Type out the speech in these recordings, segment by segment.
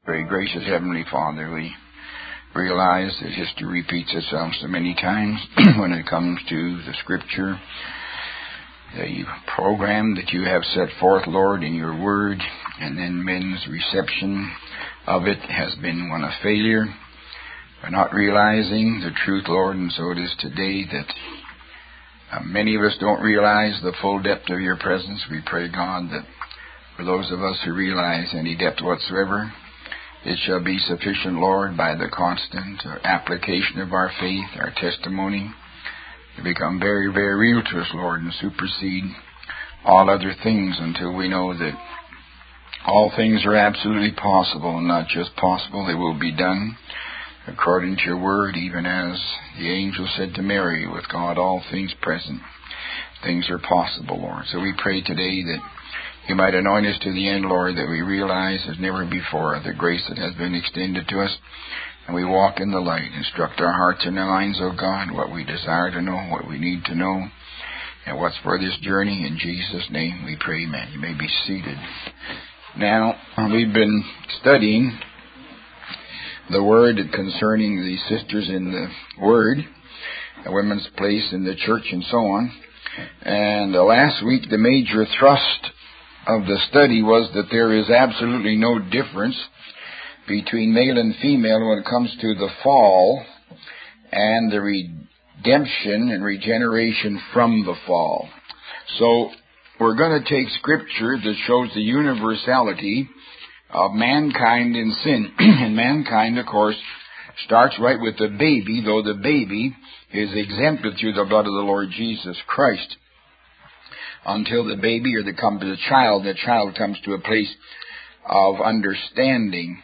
Very gracious Heavenly Father, we realize that history repeats itself so many times when it comes to the Scripture, the program that you have set forth, Lord, in your Word, and then men's reception of it has been one of failure. We're not realizing the truth, Lord, and so it is today that many of us don't realize the full depth of your presence. We pray, God, that for those of us who realize any depth whatsoever, it shall be sufficient, Lord, by the constant application of our faith, our testimony, to become very, very real to us, Lord, and supersede all other things until we know that all things are absolutely possible, and not just possible, they will be done according to your word, even as the angel said to Mary, with God all things present, things are possible, Lord. So we pray today that you might anoint us to the end, Lord, that we realize as never before the grace that has been extended to us, and we walk in the light. Instruct our hearts and our minds, O God, what we desire to know, what we need to know, and what's for this journey. In Jesus' name we pray, amen. You may be seated. Now, we've been studying the Word concerning the sisters in the Word, the women's place in the church, and so on. And last week, the major thrust of the study was that there is absolutely no difference between male and female when it comes to the fall and the redemption and regeneration from the fall. So we're going to take Scripture that shows the universality of mankind in sin. And mankind, of course, starts right with the baby, though the baby is exempted through the blood of the Lord Jesus Christ. Until the baby or the child comes to a place of understanding.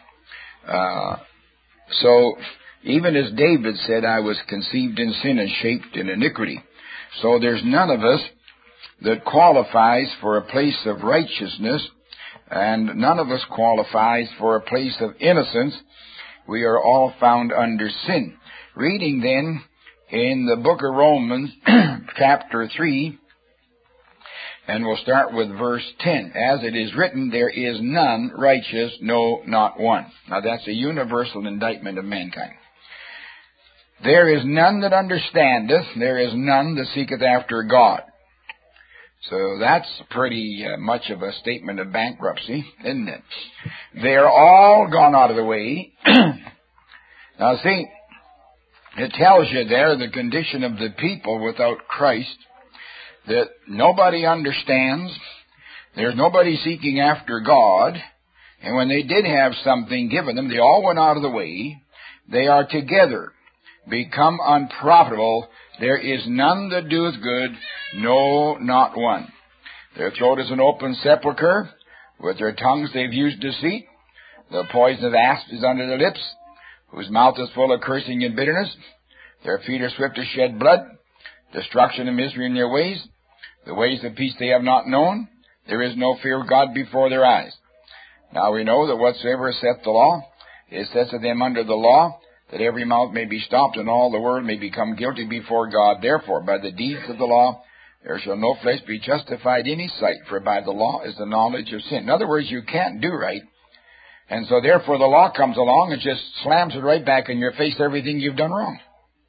So even as David said, I was conceived in sin and shaped in iniquity. So there's none of us that qualifies for a place of righteousness, and none of us qualifies for a place of innocence. We are all found under sin. Reading then in the book of Romans, chapter 3, and we'll start with verse 10. As it is written, there is none righteous, no, not one. Now that's a universal indictment of mankind. There is none that understandeth, there is none that seeketh after God. So that's pretty much of a statement of bankruptcy, isn't it? They're all gone out of the way. Now see, it tells you there the condition of the people without Christ, that nobody understands, there's nobody seeking after God, and when they did have something given them, they all went out of the way. They are together, become unprofitable. There is none that doeth good, no, not one. Their throat is an open sepulchre. With their tongues they've used deceit. The poison of asps is under their lips, whose mouth is full of cursing and bitterness. Their feet are swift to shed blood. Destruction and misery in their ways. The ways of peace they have not known. There is no fear of God before their eyes. Now we know that whatsoever saith the law, it says to them under the law, that every mouth may be stopped and all the world may become guilty before God. Therefore, by the deeds of the law, there shall no flesh be justified in his sight, for by the law is the knowledge of sin. In other words, you can't do right. And so therefore the law comes along and just slams it right back in your face, everything you've done wrong.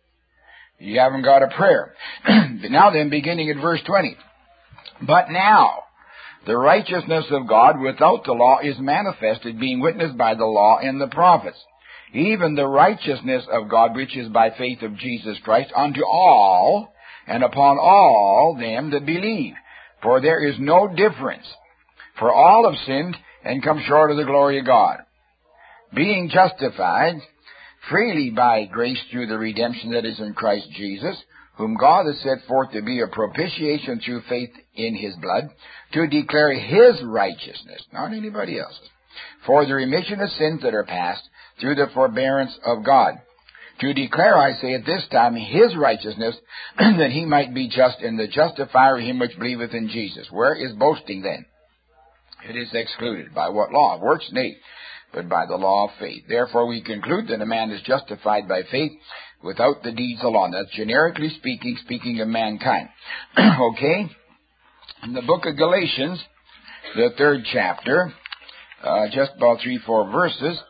You haven't got a prayer. Now then, beginning at verse 20. But now, the righteousness of God without the law is manifested, being witnessed by the law and the prophets. Even the righteousness of God, which is by faith of Jesus Christ, unto all, and upon all them that believe. For there is no difference. For all have sinned, and come short of the glory of God. Being justified freely by grace through the redemption that is in Christ Jesus, whom God has set forth to be a propitiation through faith in his blood, to declare his righteousness, not anybody else's, for the remission of sins that are past, through the forbearance of God. To declare, I say at this time, his righteousness, that he might be just and the justifier of him which believeth in Jesus. Where is boasting then? It is excluded. By what law? Works? Nay, but by the law of faith. Therefore we conclude that a man is justified by faith without the deeds of the law. And that's generically speaking of mankind. Okay? In the book of Galatians, the 3rd chapter, just about 3-4 verses,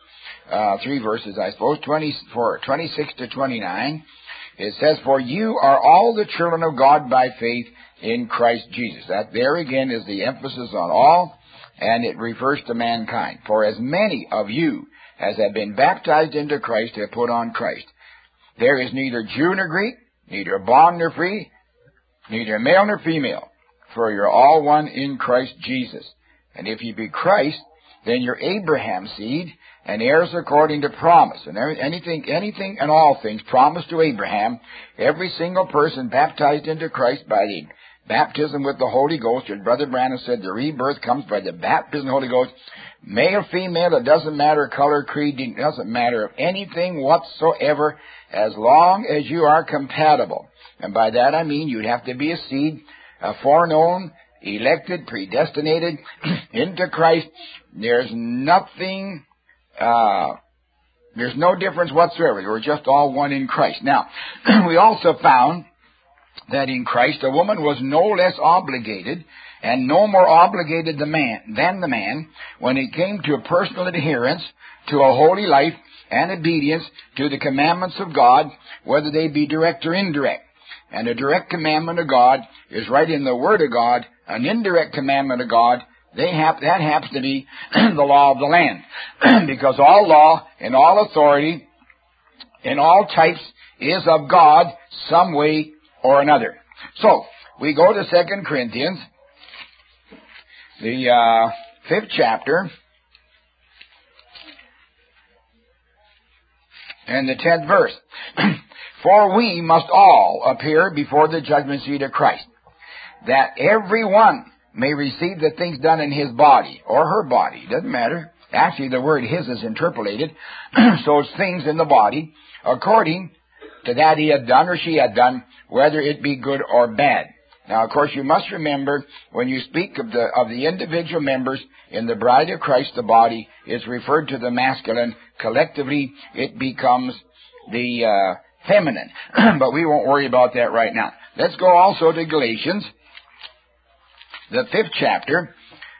three verses, I suppose, 26 to 29. It says, "For you are all the children of God by faith in Christ Jesus." That there again is the emphasis on all, and it refers to mankind. "For as many of you as have been baptized into Christ have put on Christ. There is neither Jew nor Greek, neither bond nor free, neither male nor female, for you're all one in Christ Jesus. And if you be Christ, then you're Abraham's seed, and heirs according to promise." And anything and all things promised to Abraham, every single person baptized into Christ by the baptism with the Holy Ghost, as Brother Branham said, the rebirth comes by the baptism of the Holy Ghost. Male, female, it doesn't matter, color, creed, it doesn't matter anything whatsoever, as long as you are compatible. And by that I mean you'd have to be a seed, foreknown, elected, predestinated into Christ. There's nothing, there's no difference whatsoever. We're just all one in Christ. Now, we also found that in Christ a woman was no less obligated and no more obligated than the man when it came to a personal adherence to a holy life and obedience to the commandments of God, whether they be direct or indirect. And a direct commandment of God is right in the Word of God. An indirect commandment of God, that happens to be the law of the land. Because all law and all authority in all types is of God some way or another. So, we go to 2 Corinthians, the 5th chapter, and the 10th verse. "For we must all appear before the judgment seat of Christ, that every one may receive the things done in his body," or her body, doesn't matter. Actually, the word his is interpolated, so it's things in the body, "according to that he had done or she had done, whether it be good or bad." Now, of course, you must remember, when you speak of the individual members in the bride of Christ, the body is referred to the masculine. Collectively, it becomes the feminine. But we won't worry about that right now. Let's go also to Galatians, the 5th chapter,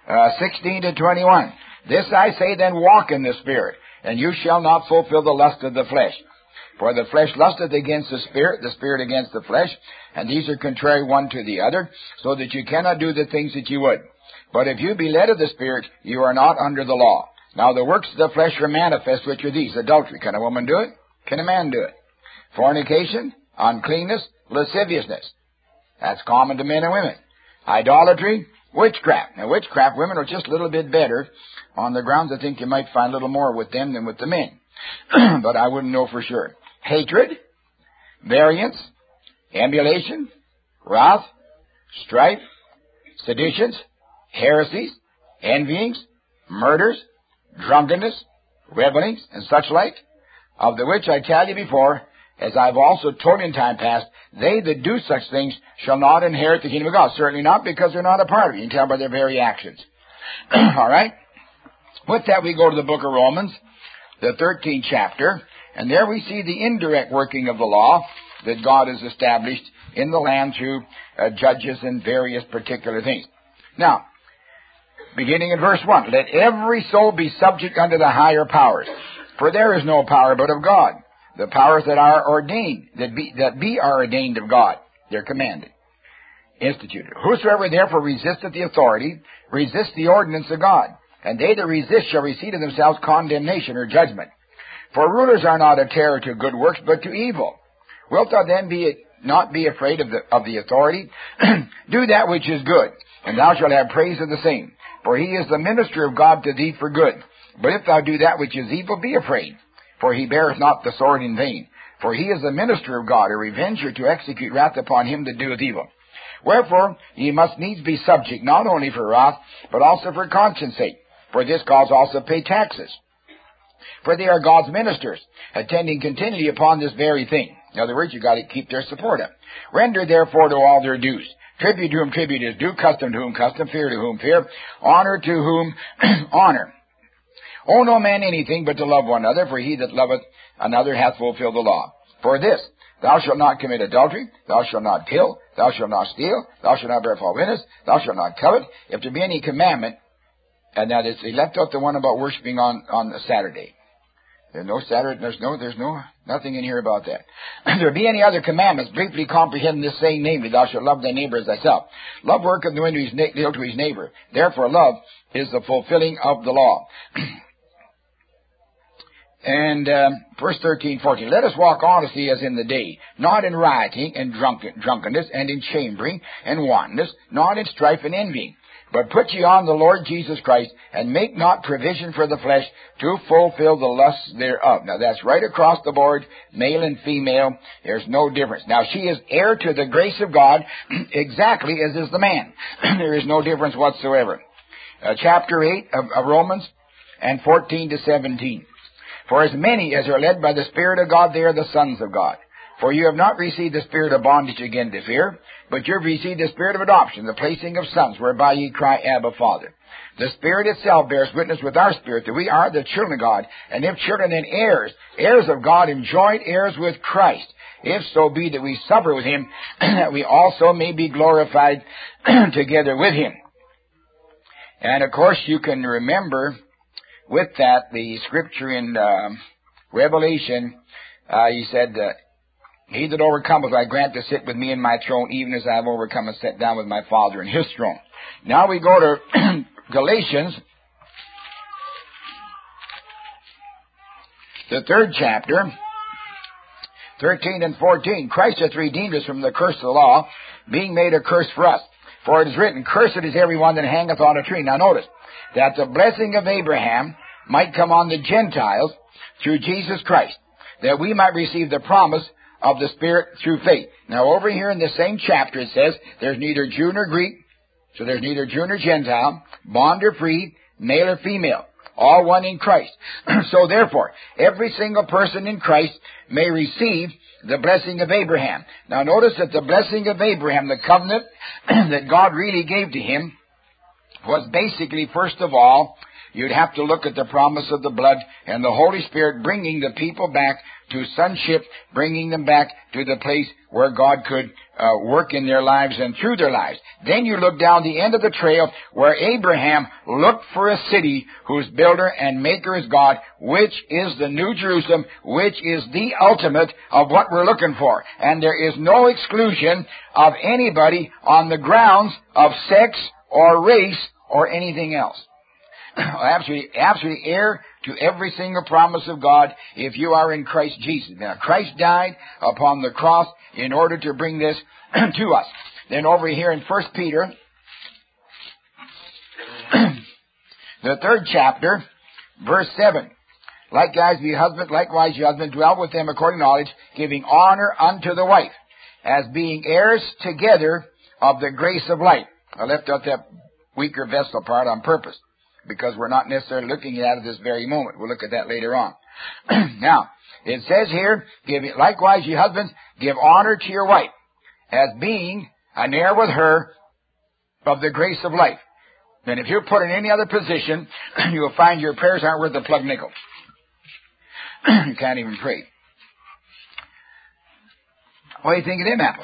16 to 21. "This I say then, walk in the Spirit, and you shall not fulfill the lust of the flesh. For the flesh lusteth against the Spirit against the flesh, and these are contrary one to the other, so that you cannot do the things that you would. But if you be led of the Spirit, you are not under the law. Now the works of the flesh are manifest, which are these: adultery." Can a woman do it? Can a man do it? "Fornication, uncleanness, lasciviousness." That's common to men and women. "Idolatry, witchcraft." Now witchcraft, women are just a little bit better, on the grounds I think you might find a little more with them than with the men. But I wouldn't know for sure. "Hatred, variance, emulation, wrath, strife, seditions, heresies, envyings, murders, drunkenness, revelings, and such like, of the which I tell you before, as I've also told you in time past, they that do such things shall not inherit the kingdom of God." Certainly not, because they're not a part of it. You can tell by their very actions. All right? With that, we go to the book of Romans, the 13th chapter, and there we see the indirect working of the law that God has established in the land through judges and various particular things. Now, beginning in verse 1, "Let every soul be subject unto the higher powers, for there is no power but of God. The powers that are ordained, that be are ordained of God." They're commanded, instituted. "Whosoever therefore resisteth the authority, resists the ordinance of God. And they that resist shall receive to themselves condemnation or judgment. For rulers are not a terror to good works, but to evil. Wilt thou then not be afraid of the authority? Do that which is good, and thou shalt have praise of the same. For he is the minister of God to thee for good. But if thou do that which is evil, be afraid. For he beareth not the sword in vain. For he is the minister of God, a revenger to execute wrath upon him that doeth evil. Wherefore ye must needs be subject, not only for wrath, but also for conscience sake. For this cause also pay taxes. For they are God's ministers, attending continually upon this very thing." In other words, you've got to keep their support up. "Render therefore to all their dues. Tribute to whom tribute is due, custom to whom custom, fear to whom fear, honor to whom honor. Owe no man anything but to love one another, for he that loveth another hath fulfilled the law. For this, thou shalt not commit adultery, thou shalt not kill, thou shalt not steal, thou shalt not bear false witness, thou shalt not covet. If there be any commandment," and that is, they left out the one about worshiping on a Saturday. There's no Saturday, nothing in here about that. If there be any other commandments, briefly comprehend this saying, namely, thou shalt love thy neighbor as thyself. Love worketh no ill to his neighbor. Therefore, love is the fulfilling of the law. And verse 13, 14, let us walk honestly as in the day, not in rioting and drunkenness, and in chambering and wantonness, not in strife and envying. But put ye on the Lord Jesus Christ, and make not provision for the flesh to fulfill the lusts thereof. Now that's right across the board, male and female. There's no difference. Now she is heir to the grace of God, exactly as is the man. There is no difference whatsoever. Chapter 8 of Romans, and 14 to 17. For as many as are led by the Spirit of God, they are the sons of God. For you have not received the spirit of bondage again to fear, but you have received the spirit of adoption, the placing of sons, whereby ye cry, Abba, Father. The Spirit itself bears witness with our spirit that we are the children of God, and if children, then heirs, heirs of God, and joint heirs with Christ, if so be that we suffer with him, that we also may be glorified together with him. And of course you can remember with that the scripture in Revelation, he said, he that overcometh I grant to sit with me in my throne, even as I have overcome and sat down with my Father in his throne. Now we go to Galatians, the 3rd chapter, 13 and 14. Christ hath redeemed us from the curse of the law, being made a curse for us. For it is written, cursed is every one that hangeth on a tree. Now notice, that the blessing of Abraham might come on the Gentiles through Jesus Christ, that we might receive the promise of the Spirit through faith. Now over here in the same chapter it says, there's neither Jew nor Greek, so there's neither Jew nor Gentile, bond or free, male or female, all one in Christ. So therefore, every single person in Christ may receive the blessing of Abraham. Now notice that the blessing of Abraham, the covenant that God really gave to him, was basically, first of all, you'd have to look at the promise of the blood and the Holy Spirit bringing the people back to sonship, bringing them back to the place where God could work in their lives and through their lives. Then you look down the end of the trail where Abraham looked for a city whose builder and maker is God, which is the New Jerusalem, which is the ultimate of what we're looking for. And there is no exclusion of anybody on the grounds of sex or race or anything else. Absolutely heir to every single promise of God if you are in Christ Jesus. Now, Christ died upon the cross in order to bring this to us. Then over here in 1 Peter, the 3rd chapter, verse 7. Likewise, ye husband, dwell with them according to knowledge, giving honor unto the wife, as being heirs together of the grace of life. I left out that weaker vessel part on purpose, because we're not necessarily looking at it at this very moment. We'll look at that later on. Now, it says here, likewise, ye husbands, give honor to your wife, as being an heir with her of the grace of life. And if you're put in any other position, you'll find your prayers aren't worth a plug nickel. You can't even pray. What do you think of them apples?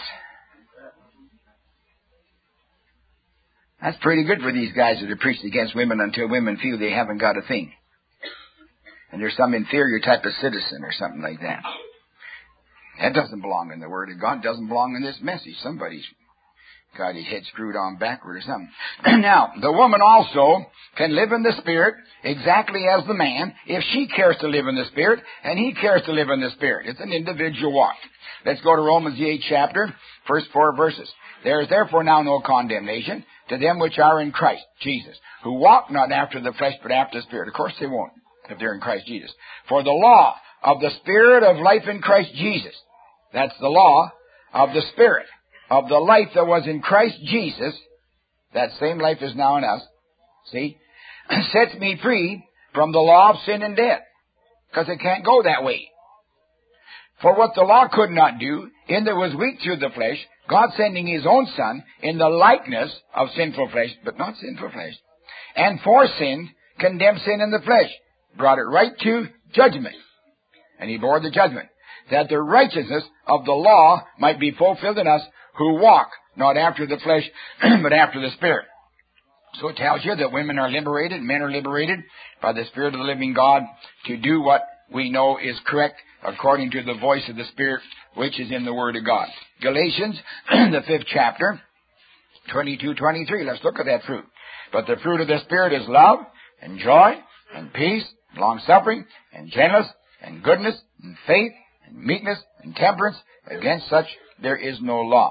That's pretty good for these guys that have preached against women until women feel they haven't got a thing. And there's some inferior type of citizen or something like that. That doesn't belong in the Word of God. Doesn't belong in this message. Somebody's got his head screwed on backward or something. Now, the woman also can live in the Spirit exactly as the man if she cares to live in the Spirit and he cares to live in the Spirit. It's an individual walk. Let's go to Romans the 8th chapter, first 4 verses. There is therefore now no condemnation to them which are in Christ Jesus, who walk not after the flesh but after the Spirit. Of course they won't if they're in Christ Jesus. For the law of the Spirit of life in Christ Jesus, that's the law of the Spirit of the life that was in Christ Jesus, that same life is now in us, see, sets me free from the law of sin and death. Because it can't go that way. For what the law could not do, in that was weak through the flesh, God sending His own Son in the likeness of sinful flesh, but not sinful flesh, and for sin, condemned sin in the flesh, brought it right to judgment. And He bore the judgment, that the righteousness of the law might be fulfilled in us, who walk not after the flesh, but after the Spirit. So it tells you that women are liberated, men are liberated by the Spirit of the living God to do what we know is correct according to the voice of the Spirit which is in the Word of God. Galatians, the 5th chapter, 22-23. Let's look at that fruit. But the fruit of the Spirit is love and joy and peace, long-suffering and gentleness and goodness and faith and meekness and temperance. Against such there is no law.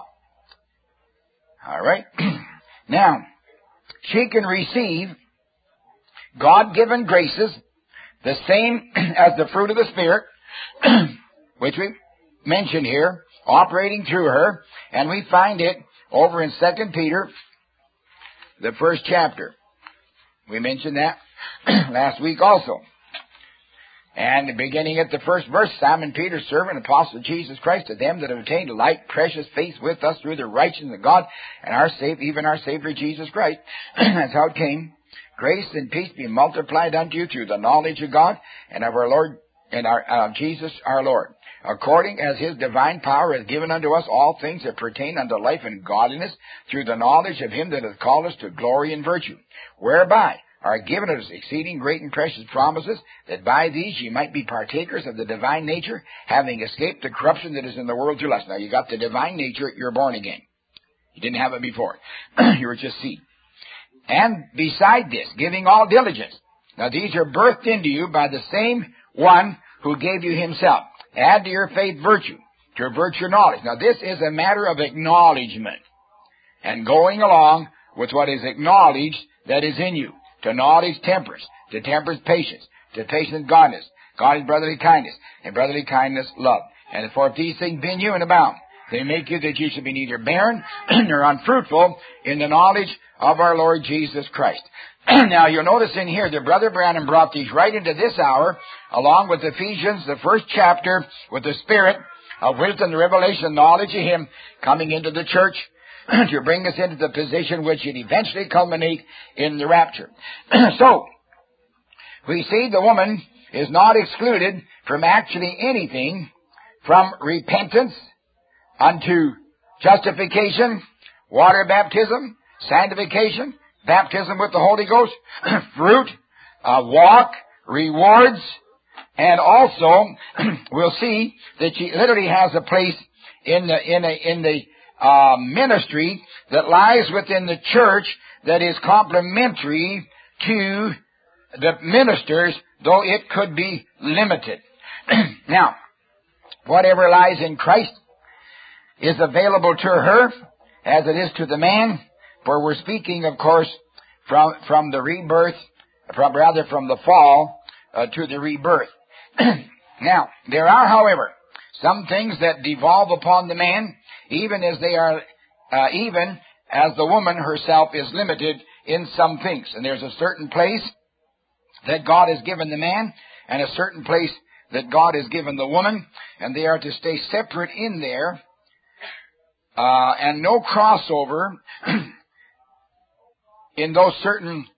All right. Now, she can receive God-given graces, the same as the fruit of the Spirit, which we mentioned here, operating through her, and we find it over in 2 Peter, the 1st chapter. We mentioned that last week also. And beginning at the first verse, Simon Peter, servant, apostle of Jesus Christ, to them that have attained a like precious faith with us through the righteousness of God and our Savior, even our Savior Jesus Christ. That's how it came. Grace and peace be multiplied unto you through the knowledge of God and of our Lord and our Jesus our Lord, according as His divine power has given unto us all things that pertain unto life and godliness, through the knowledge of Him that hath called us to glory and virtue, whereby are given us exceeding great and precious promises, that by these ye might be partakers of the divine nature, having escaped the corruption that is in the world through lust. Now you got the divine nature, you're born again. You didn't have it before. You were just seed. And beside this, giving all diligence. Now these are birthed into you by the same one who gave you Himself. Add to your faith virtue, to your virtue knowledge. Now this is a matter of acknowledgement, and going along with what is acknowledged that is in you. To knowledge temperance, to temperance patience, to patience godliness, godliness brotherly kindness, and brotherly kindness love. And for if these things be in you and abound, they make you that you should be neither barren nor unfruitful in the knowledge of our Lord Jesus Christ. Now you'll notice in here that Brother Branham brought these right into this hour, along with Ephesians, the 1st chapter, with the Spirit of wisdom, the revelation, knowledge of Him coming into the church, to bring us into the position which it eventually culminate in the rapture. So, we see the woman is not excluded from actually anything from repentance unto justification, water baptism, sanctification, baptism with the Holy Ghost, fruit, walk, rewards, and also we'll see that she literally has a place in the ministry that lies within the church that is complementary to the ministers, though it could be limited. Now, whatever lies in Christ is available to her as it is to the man, for we're speaking, of course, from the rebirth, from the fall to the rebirth. Now, there are, however, some things that devolve upon the man, even as the woman herself is limited in some things. And there's a certain place that God has given the man, and a certain place that God has given the woman, and they are to stay separate in there, and no crossover in those certain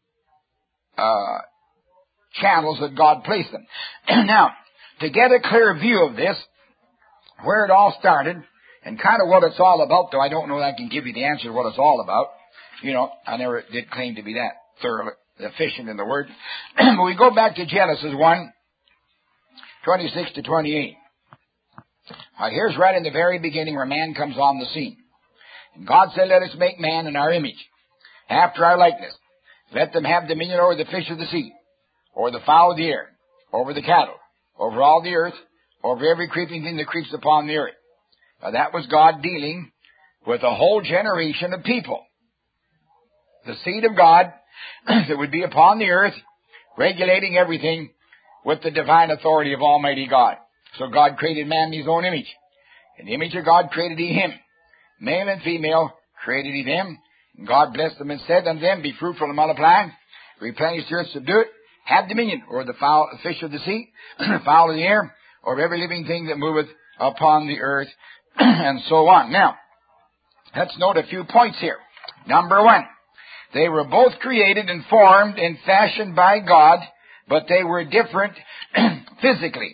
channels that God placed them. Now, to get a clear view of this, where it all started, and kind of what it's all about, though I don't know that I can give you the answer to what it's all about. You know, I never did claim to be that thoroughly efficient in the Word. But we go back to Genesis 1, 26 to 28. Here's right in the very beginning where man comes on the scene. And God said, let us make man in our image, after our likeness. Let them have dominion over the fish of the sea, over the fowl of the air, over the cattle, over all the earth, over every creeping thing that creeps upon the earth. Now that was God dealing with a whole generation of people. The seed of God that would be upon the earth, regulating everything with the divine authority of Almighty God. So God created man in His own image. In the image of God created He him. Male and female created He them. And God blessed them and said unto them, be fruitful and multiply, replenish the earth, subdue it, have dominion over the fowl, fish of the sea, the fowl of the air, over every living thing that moveth upon the earth, and so on. Now, let's note a few points here. Number one, they were both created and formed and fashioned by God, but they were different physically.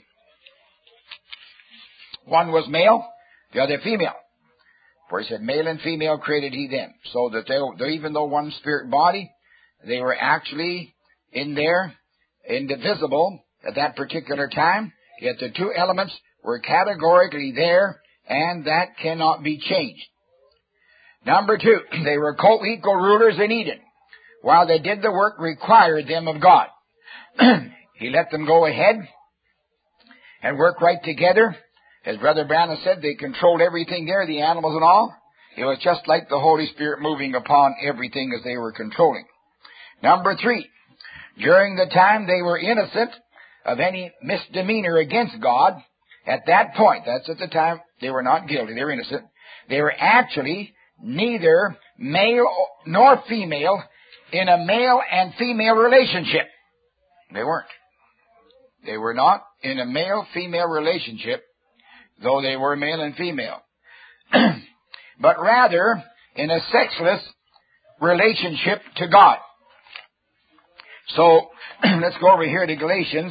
One was male, the other female. For He said, male and female created He them. So that they, even though one spirit body, they were actually in there, indivisible, at that particular time, yet the two elements were categorically there, and that cannot be changed. Number two, they were co-equal rulers in Eden. While they did the work required them of God, He let them go ahead and work right together. As Brother Branham said, they controlled everything there, the animals and all. It was just like the Holy Spirit moving upon everything as they were controlling. Number three, during the time they were innocent of any misdemeanor against God, at that point, that's at the time they were not guilty, they were innocent, they were actually neither male nor female in a male and female relationship. They weren't. They were not in a male-female relationship, though they were male and female, but rather in a sexless relationship to God. So, let's go over here to Galatians.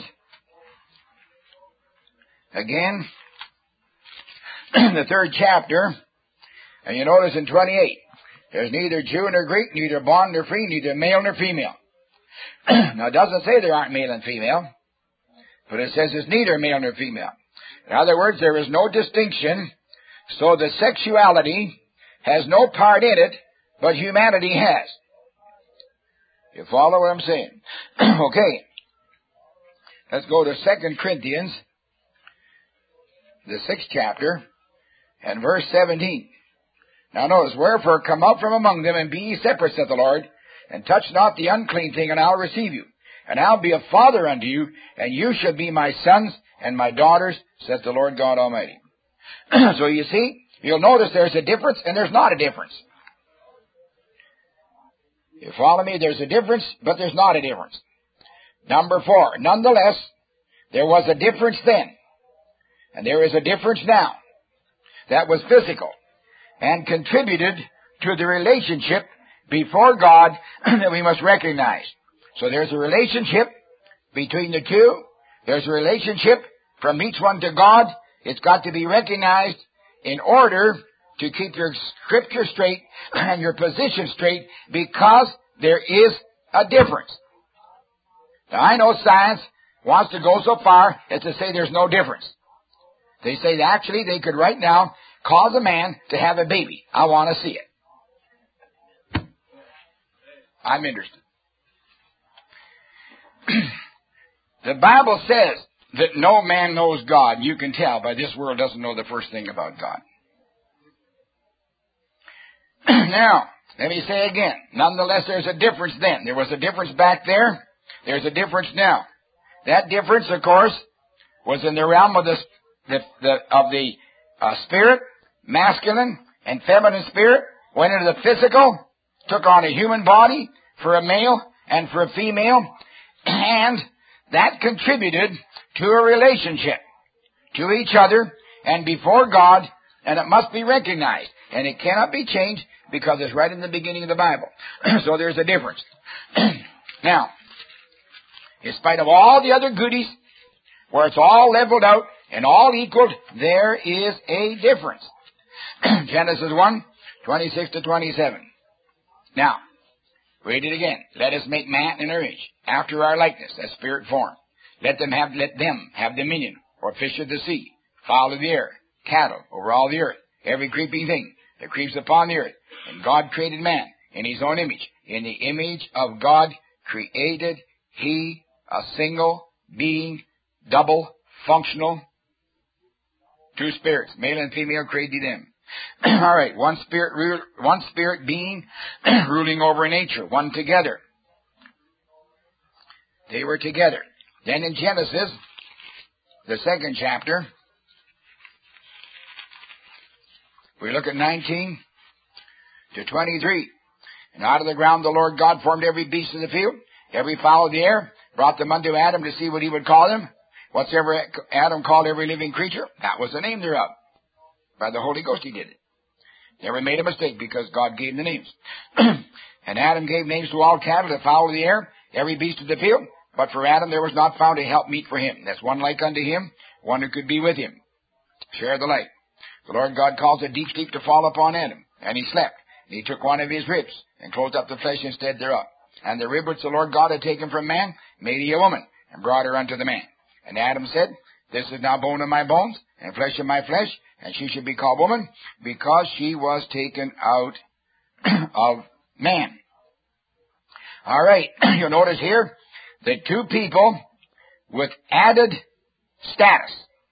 Again, the 3rd chapter, and you notice in 28, there's neither Jew nor Greek, neither bond nor free, neither male nor female. Now, it doesn't say there aren't male and female, but it says it's neither male nor female. In other words, there is no distinction, so the sexuality has no part in it, but humanity has. You follow what I'm saying? Okay. Let's go to 2 Corinthians, the 6th chapter, and verse 17. Now notice, wherefore come out from among them, and be ye separate, saith the Lord, and touch not the unclean thing, and I'll receive you. And I'll be a father unto you, and you shall be my sons and my daughters, saith the Lord God Almighty. So you see, you'll notice there's a difference, and there's not a difference. You follow me? There's a difference, but there's not a difference. Number 4, nonetheless, there was a difference then, and there is a difference now. That was physical, and contributed to the relationship before God that we must recognize. So there's a relationship between the two. There's a relationship from each one to God. It's got to be recognized in order to keep your scripture straight and your position straight, because there is a difference. Now, I know science wants to go so far as to say there's no difference. They say that actually they could right now cause a man to have a baby. I want to see it. I'm interested. The Bible says that no man knows God. You can tell by this world doesn't know the first thing about God. Now, let me say again, nonetheless, there's a difference then. There was a difference back there. There's a difference now. That difference, of course, was in the realm of the spirit, masculine and feminine spirit, went into the physical, took on a human body for a male and for a female, and that contributed to a relationship to each other and before God, and it must be recognized, and it cannot be changed because it's right in the beginning of the Bible. So there's a difference. Now, in spite of all the other goodies, where it's all leveled out and all equaled, there is a difference. Genesis 1, 26 to 27. Now, read it again. Let us make man in our image, after our likeness, as spirit form. Let them have dominion, or fish of the sea, fowl of the air, cattle over all the earth, every creeping thing that creeps upon the earth. And God created man in his own image. In the image of God created he a single being, double, functional, two spirits, male and female created them. All right, one spirit being ruling over nature, one together. They were together. Then in Genesis, the 2nd chapter, we look at 19 to 23. And out of the ground the Lord God formed every beast of the field, every fowl of the air, brought them unto Adam to see what he would call them. Whatsoever Adam called every living creature, that was the name thereof. By the Holy Ghost he did it. Never made a mistake because God gave the names. And Adam gave names to all cattle, the fowl of the air, every beast of the field. But for Adam there was not found a helpmeet for him. That's one like unto him, one who could be with him. Share the light. The Lord God caused a deep sleep to fall upon Adam, and he slept. And he took one of his ribs, and closed up the flesh instead thereof. And the rib which the Lord God had taken from man, made he a woman, and brought her unto the man. And Adam said, this is now bone of my bones and flesh of my flesh, and she should be called woman because she was taken out of man. All right, you'll notice here the two people with added status.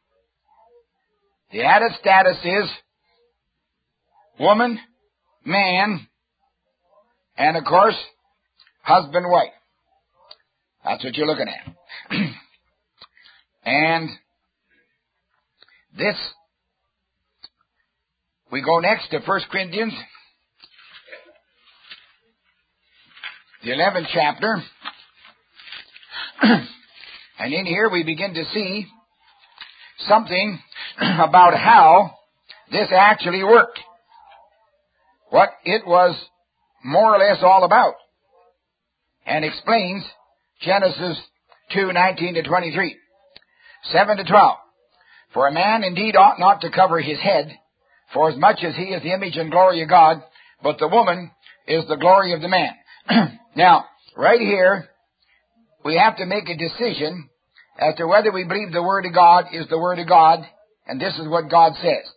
The added status is woman, man, and of course, husband, wife. That's what you're looking at. And this, we go next to 1 Corinthians, the 11th chapter. And in here we begin to see something about how this actually worked. What it was more or less all about. And explains Genesis 2:19 to 23, 7 to 12. For a man indeed ought not to cover his head, for as much as he is the image and glory of God, but the woman is the glory of the man. Now, right here, we have to make a decision as to whether we believe the Word of God is the Word of God, and this is what God says.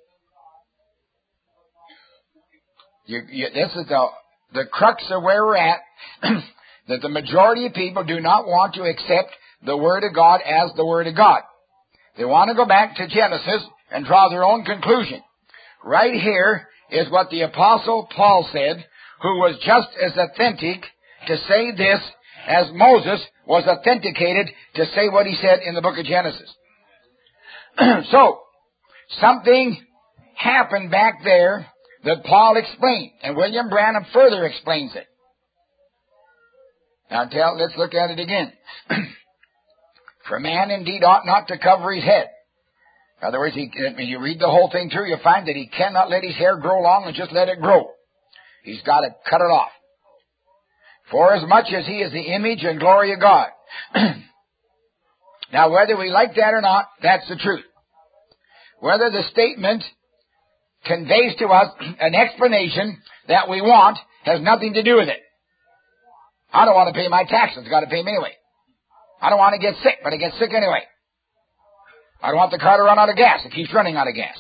This is the crux of where we're at, that the majority of people do not want to accept the Word of God as the Word of God. They want to go back to Genesis and draw their own conclusion. Right here is what the Apostle Paul said, who was just as authentic to say this as Moses was authenticated to say what he said in the book of Genesis. So, something happened back there that Paul explained, and William Branham further explains it. Now let's look at it again. For a man indeed ought not to cover his head. In other words, when you read the whole thing through, you'll find that he cannot let his hair grow long and just let it grow. He's got to cut it off. For as much as he is the image and glory of God. Now, whether we like that or not, that's the truth. Whether the statement conveys to us an explanation that we want has nothing to do with it. I don't want to pay my taxes. I've got to pay them anyway. I don't want to get sick, but I get sick anyway. I don't want the car to run out of gas. It keeps running out of gas.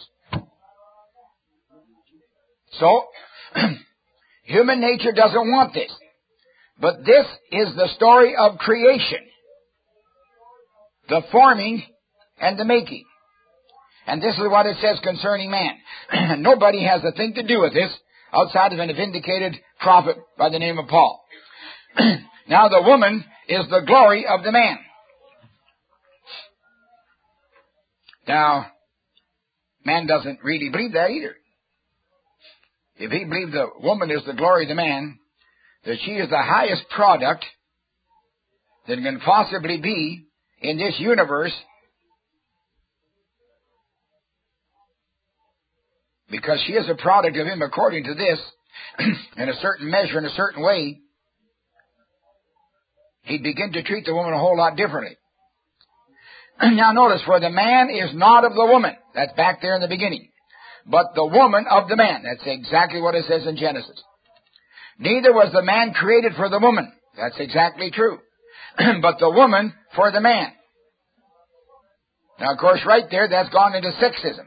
So, human nature doesn't want this. But this is the story of creation. The forming and the making. And this is what it says concerning man. Nobody has a thing to do with this outside of a vindicated prophet by the name of Paul. Now the woman is the glory of the man. Now, man doesn't really believe that either. If he believed the woman is the glory of the man, that she is the highest product that can possibly be in this universe, because she is a product of him according to this, in a certain measure, in a certain way, he'd begin to treat the woman a whole lot differently. Now notice, for the man is not of the woman. That's back there in the beginning. But the woman of the man. That's exactly what it says in Genesis. Neither was the man created for the woman. That's exactly true. But the woman for the man. Now, of course, right there, that's gone into sexism.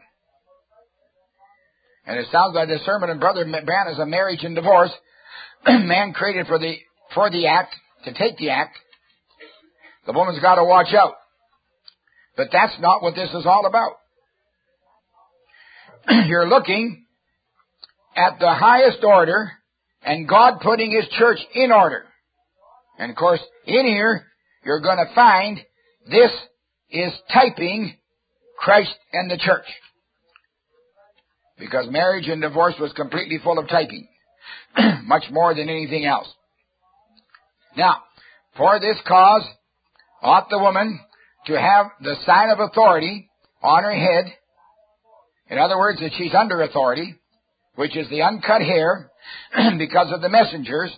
And it sounds like the sermon of Brother Branham's a marriage and divorce. Man created for the act, to take the act. The woman's got to watch out. But that's not what this is all about. You're looking at the highest order and God putting His church in order. And of course, in here, you're going to find this is typing Christ and the church. Because marriage and divorce was completely full of typing. Much more than anything else. Now, for this cause, ought the woman to have the sign of authority on her head. In other words, that she's under authority, which is the uncut hair, because of the messengers,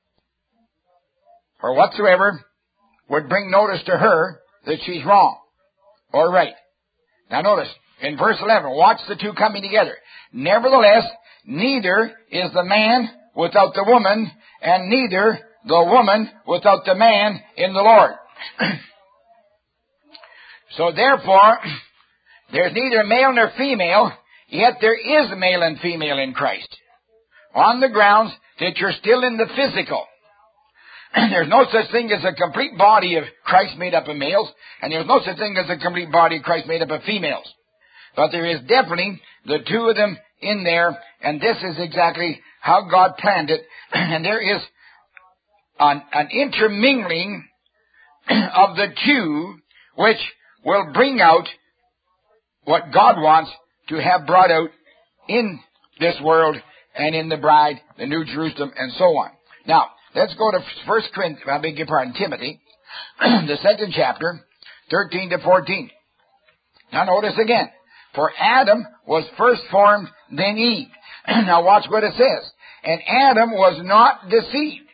or whatsoever would bring notice to her that she's wrong or right. Now notice, in verse 11, watch the two coming together. Nevertheless, neither is the man without the woman, and neither the woman without the man in the Lord. So therefore, there's neither male nor female, yet there is male and female in Christ. On the grounds that you're still in the physical. There's no such thing as a complete body of Christ made up of males, and there's no such thing as a complete body of Christ made up of females. But there is definitely the two of them in there, and this is exactly how God planned it. And there is an intermingling of the two, which will bring out what God wants to have brought out in this world and in the bride, the New Jerusalem, and so on. Now, let's go to 1 Corinthians, I beg your pardon, Timothy, the 2nd chapter, 13 to 14. Now notice again, for Adam was first formed, then Eve. Now watch what it says. And Adam was not deceived,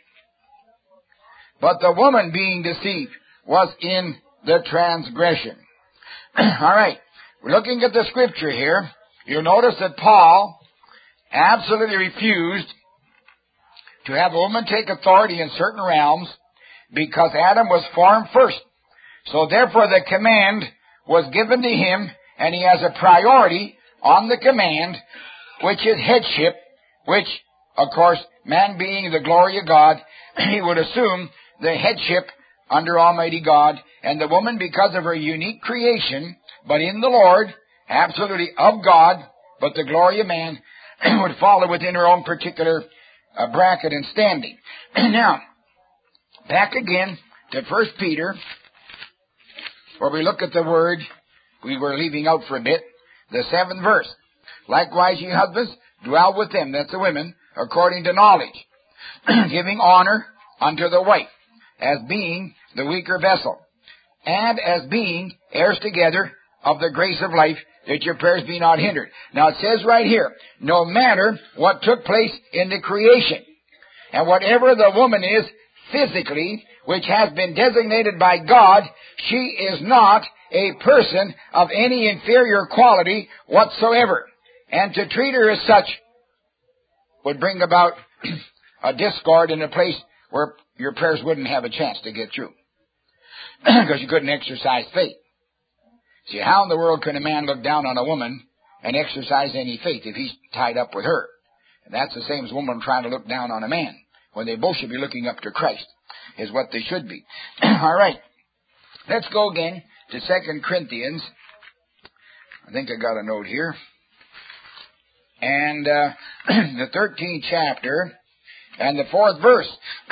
but the woman being deceived was in the transgression. All right, we're looking at the scripture here. You'll notice that Paul absolutely refused to have a woman take authority in certain realms because Adam was formed first. So therefore the command was given to him, and he has a priority on the command, which is headship, which, of course, man being the glory of God, he would assume the headship under Almighty God, and the woman, because of her unique creation, but in the Lord, absolutely of God, but the glory of man, would follow within her own particular bracket and standing. Now, back again to 1 Peter, where we look at the word we were leaving out for a bit, the 7th verse. Likewise, ye husbands, dwell with them, that's the women, according to knowledge, giving honor unto the wife, as being the weaker vessel, and as being heirs together of the grace of life, that your prayers be not hindered. Now it says right here, no matter what took place in the creation, and whatever the woman is physically, which has been designated by God, she is not a person of any inferior quality whatsoever. And to treat her as such would bring about a discord in a place where your prayers wouldn't have a chance to get through. Because you couldn't exercise faith. See, how in the world can a man look down on a woman and exercise any faith if he's tied up with her? And that's the same as a woman trying to look down on a man, when they both should be looking up to Christ, is what they should be. All right. Let's go again to 2 Corinthians. I think I got a note here. And the 13th chapter and the 4th verse.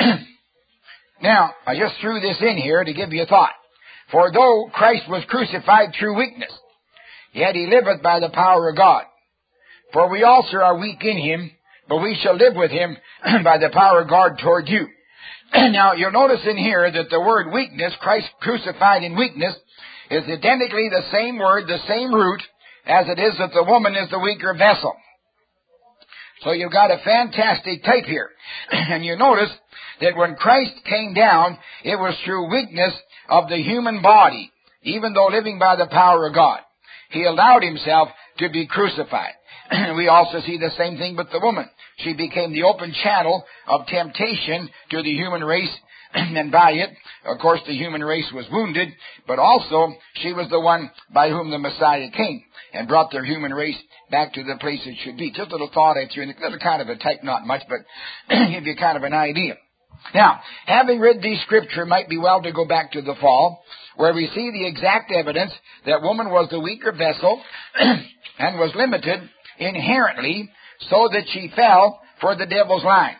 Now, I just threw this in here to give you a thought. For though Christ was crucified through weakness, yet he liveth by the power of God. For we also are weak in him, but we shall live with him by the power of God toward you. Now, you'll notice in here that the word weakness, Christ crucified in weakness, is identically the same word, the same root, as it is that the woman is the weaker vessel. So you've got a fantastic type here. And you notice that when Christ came down, it was through weakness of the human body, even though living by the power of God. He allowed himself to be crucified. We also see the same thing with the woman. She became the open channel of temptation to the human race, and by it, of course, the human race was wounded, but also she was the one by whom the Messiah came and brought their human race back to the place it should be. Just a little thought I threw in, a little kind of a type, not much, but give you kind of an idea. Now, having read these scripture, might be well to go back to the fall, where we see the exact evidence that woman was the weaker vessel and was limited inherently so that she fell for the devil's line.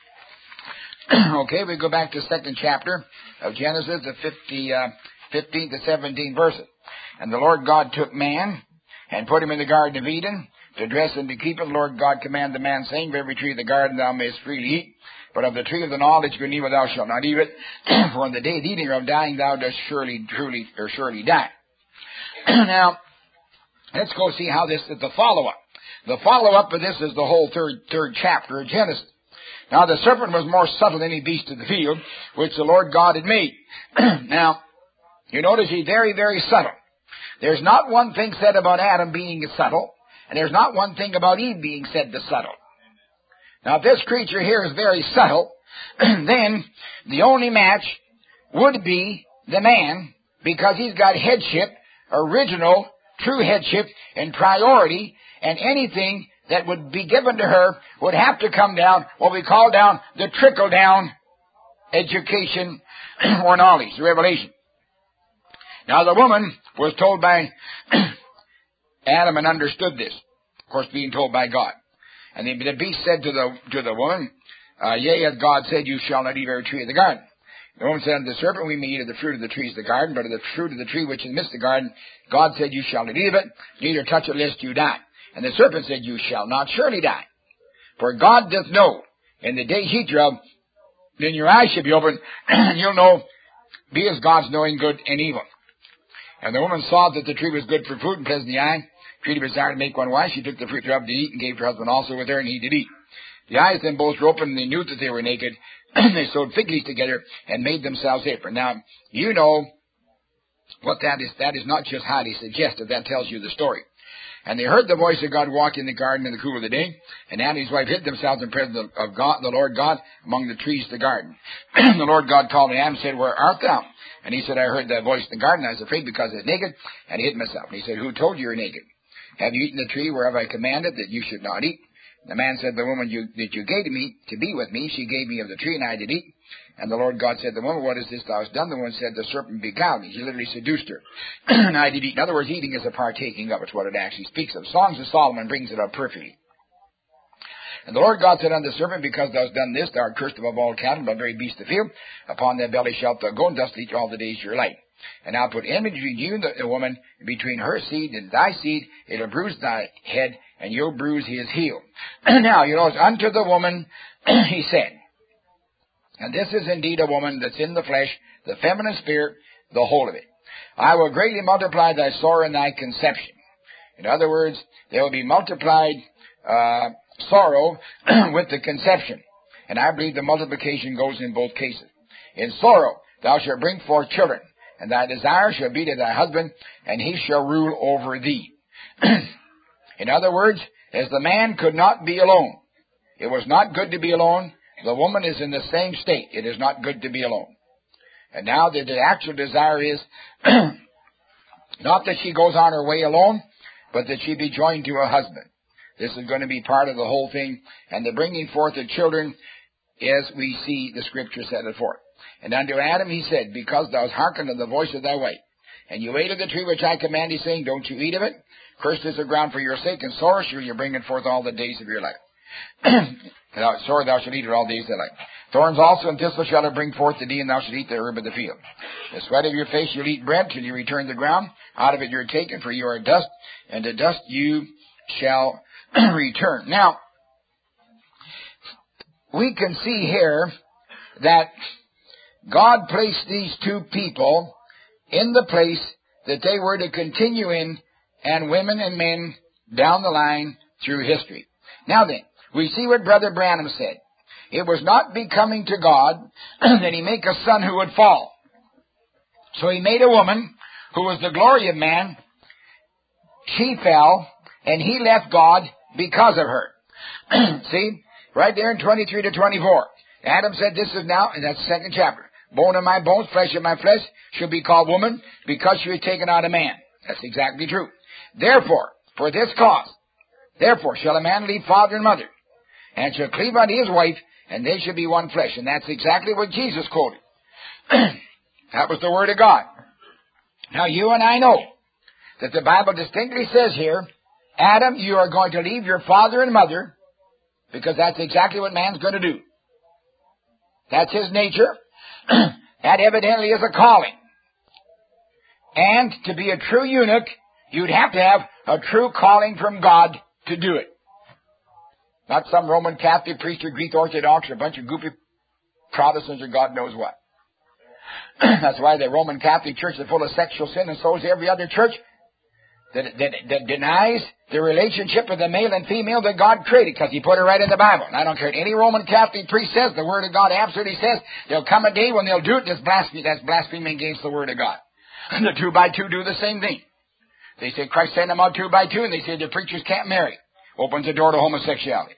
Okay, we go back to the 2nd chapter of Genesis, the 15th to 17th verses. And the Lord God took man and put him in the Garden of Eden to dress and to keep it. The Lord God commanded the man, saying, of every tree of the garden thou mayest freely eat, but of the tree of the knowledge of good and evil thou shalt not eat it, for in the day of eating or of dying thou dost surely die. Now, let's go see how this is the follow-up. The follow-up of this is the whole third chapter of Genesis. Now, the serpent was more subtle than any beast of the field, which the Lord God had made. Now, you notice he's very, very subtle. There's not one thing said about Adam being subtle, and there's not one thing about Eve being said to subtle. Now, if this creature here is very subtle, then the only match would be the man, because he's got headship original, true headship and priority, and anything that would be given to her would have to come down, what we call down the trickle-down education or knowledge, the revelation. Now the woman was told by Adam and understood this, of course being told by God. And the beast said to the woman, yea, as God said, you shall not eat of every tree of the garden. The woman said unto the serpent, we may eat of the fruit of the trees of the garden, but of the fruit of the tree which is in the midst of the garden, God said, you shall not eat of it, neither touch it lest you die. And the serpent said, you shall not surely die. For God doth know, in the day ye eat thereof, then your eyes shall be opened, and you'll know, be as gods knowing good and evil. And the woman saw that the tree was good for food and pleasant in the eye, tree to be desired to make one wise. She took the fruit thereof to eat, and gave her husband also with her, and he did eat. The eyes then both were opened, and they knew that they were naked. They sewed fig leaves together, and made themselves aprons. Now, you know what that is. That is not just highly suggestive. That tells you the story. And they heard the voice of God walk in the garden in the cool of the day. And Adam and his wife hid themselves in the presence of God, the Lord God, among the trees of the garden. The Lord God called to Adam and said, where art thou? And he said, I heard thy voice in the garden. I was afraid because I was naked, and hid myself. And he said, who told you you're naked? Have you eaten the tree whereof I commanded that you should not eat? The man said, the woman that you gave to me to be with me, she gave me of the tree, and I did eat. And the Lord God said, the woman, what is this thou hast done? The woman said, the serpent beguiled me. He literally seduced her. And I did eat. In other words, eating is a partaking of. It's what it actually speaks of. Songs of Solomon brings it up perfectly. And the Lord God said unto the serpent, because thou hast done this, thou art cursed above all cattle, above every beast of the field. Upon thy belly shalt thou go, and dust eat all the days of your life. And I'll put enmity between you and the woman, between her seed and thy seed. It'll bruise thy head, and you'll bruise his heel. Now, you know, it's unto the woman, he said. And this is indeed a woman that's in the flesh, the feminine spirit, the whole of it. I will greatly multiply thy sorrow and thy conception. In other words, there will be multiplied sorrow with the conception. And I believe the multiplication goes in both cases. In sorrow thou shalt bring forth children, and thy desire shall be to thy husband, and he shall rule over thee. In other words, as the man could not be alone, it was not good to be alone. The woman is in the same state. It is not good to be alone. And now the actual desire is not that she goes on her way alone, but that she be joined to her husband. This is going to be part of the whole thing. And the bringing forth of children, as we see the Scripture set it forth. And unto Adam he said, because thou hast hearkened to the voice of thy wife, and you ate of the tree which I commanded, saying, don't you eat of it. Cursed is the ground for your sake, and sorrow shall you bring it forth all the days of your life. Sorrow thou shalt eat it all the days of thy life. Thorns also and thistles shall it bring forth to thee, and thou shalt eat the herb of the field. The sweat of your face you'll eat bread till you return to the ground. Out of it you're taken, for you are dust, and to dust you shall return. Now, we can see here that God placed these two people in the place that they were to continue in, and women and men down the line through history. Now then, we see what Brother Branham said. It was not becoming to God that he make a son who would fall. So he made a woman who was the glory of man. She fell, and he left God because of her. See, right there in 23 to 24. Adam said, this is now, and that's the second chapter. Bone of my bones, flesh of my flesh, shall be called woman, because she was taken out of man. That's exactly true. Therefore, for this cause, therefore shall a man leave father and mother, and shall cleave unto his wife, and they shall be one flesh. And that's exactly what Jesus quoted. That was the Word of God. Now you and I know that the Bible distinctly says here, Adam, you are going to leave your father and mother, because that's exactly what man's going to do. That's his nature. That evidently is a calling. And to be a true eunuch, you'd have to have a true calling from God to do it. Not some Roman Catholic priest or Greek Orthodox or a bunch of goofy Protestants or God knows what. That's why the Roman Catholic Church is full of sexual sin, and so is every other church that denies the relationship of the male and female that God created, because he put it right in the Bible. And I don't care what any Roman Catholic priest says, the Word of God absolutely says there'll come a day when they'll do it. That's blasphemy against the Word of God. And the 2 by 2 do the same thing. They say Christ sent them out 2 by 2, and they say the preachers can't marry. Opens the door to homosexuality.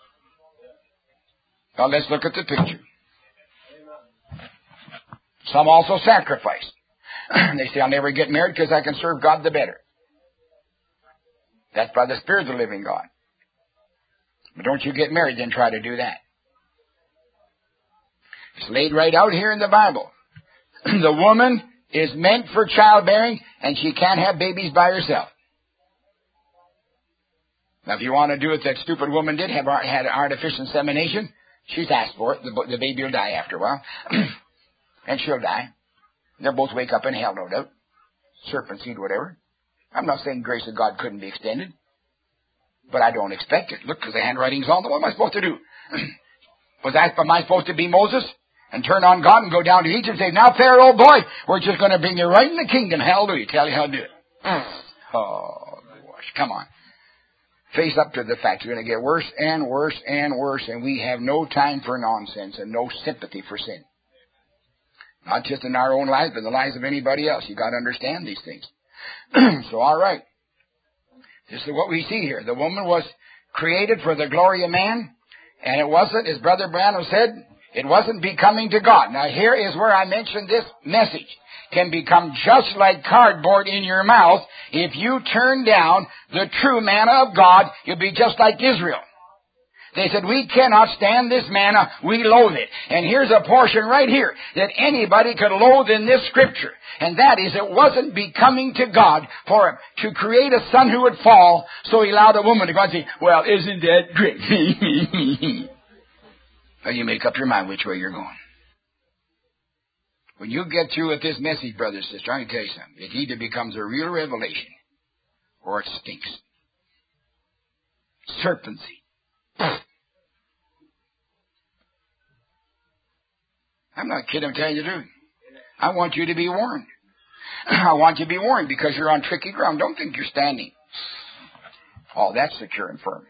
Now let's look at the picture. Some also sacrifice. They say, I'll never get married because I can serve God the better. That's by the Spirit of the living God. But don't you get married, then try to do that. It's laid right out here in the Bible. The woman is meant for childbearing, and she can't have babies by herself. Now, if you want to do it, that stupid woman had artificial insemination. She's asked for it. The baby will die after a while. And she'll die. They'll both wake up in hell, no doubt. Serpent seed, whatever. I'm not saying grace of God couldn't be extended. But I don't expect it. Look, because the handwriting's on. What am I supposed to do? Am I supposed to be Moses? And turn on God and go down to Egypt and say, now, Pharaoh, boy, we're just going to bring you right in the kingdom. Hallelujah. Tell you how to do it. Oh, gosh. Come on. Face up to the fact you're going to get worse and worse and worse, and we have no time for nonsense and no sympathy for sin. Not just in our own lives, but in the lives of anybody else. You've got to understand these things. So, all right. This is what we see here. The woman was created for the glory of man, and it wasn't, as Brother Branham said, it wasn't becoming to God. Now, here is where I mentioned this message can become just like cardboard in your mouth. If you turn down the true manna of God, you'll be just like Israel. They said, we cannot stand this manna, we loathe it. And here's a portion right here that anybody could loathe in this scripture. And that is, it wasn't becoming to God for him to create a son who would fall, so he allowed a woman to go and say, well, isn't that great? Well, you make up your mind which way you're going. When you get through with this message, brother and sister, I'm going to tell you something. It either becomes a real revelation, or it stinks. Serpency. I'm not kidding, I'm telling you the truth. I want you to be warned. I want you to be warned because you're on tricky ground. Don't think you're standing. Oh, that's secure and firm.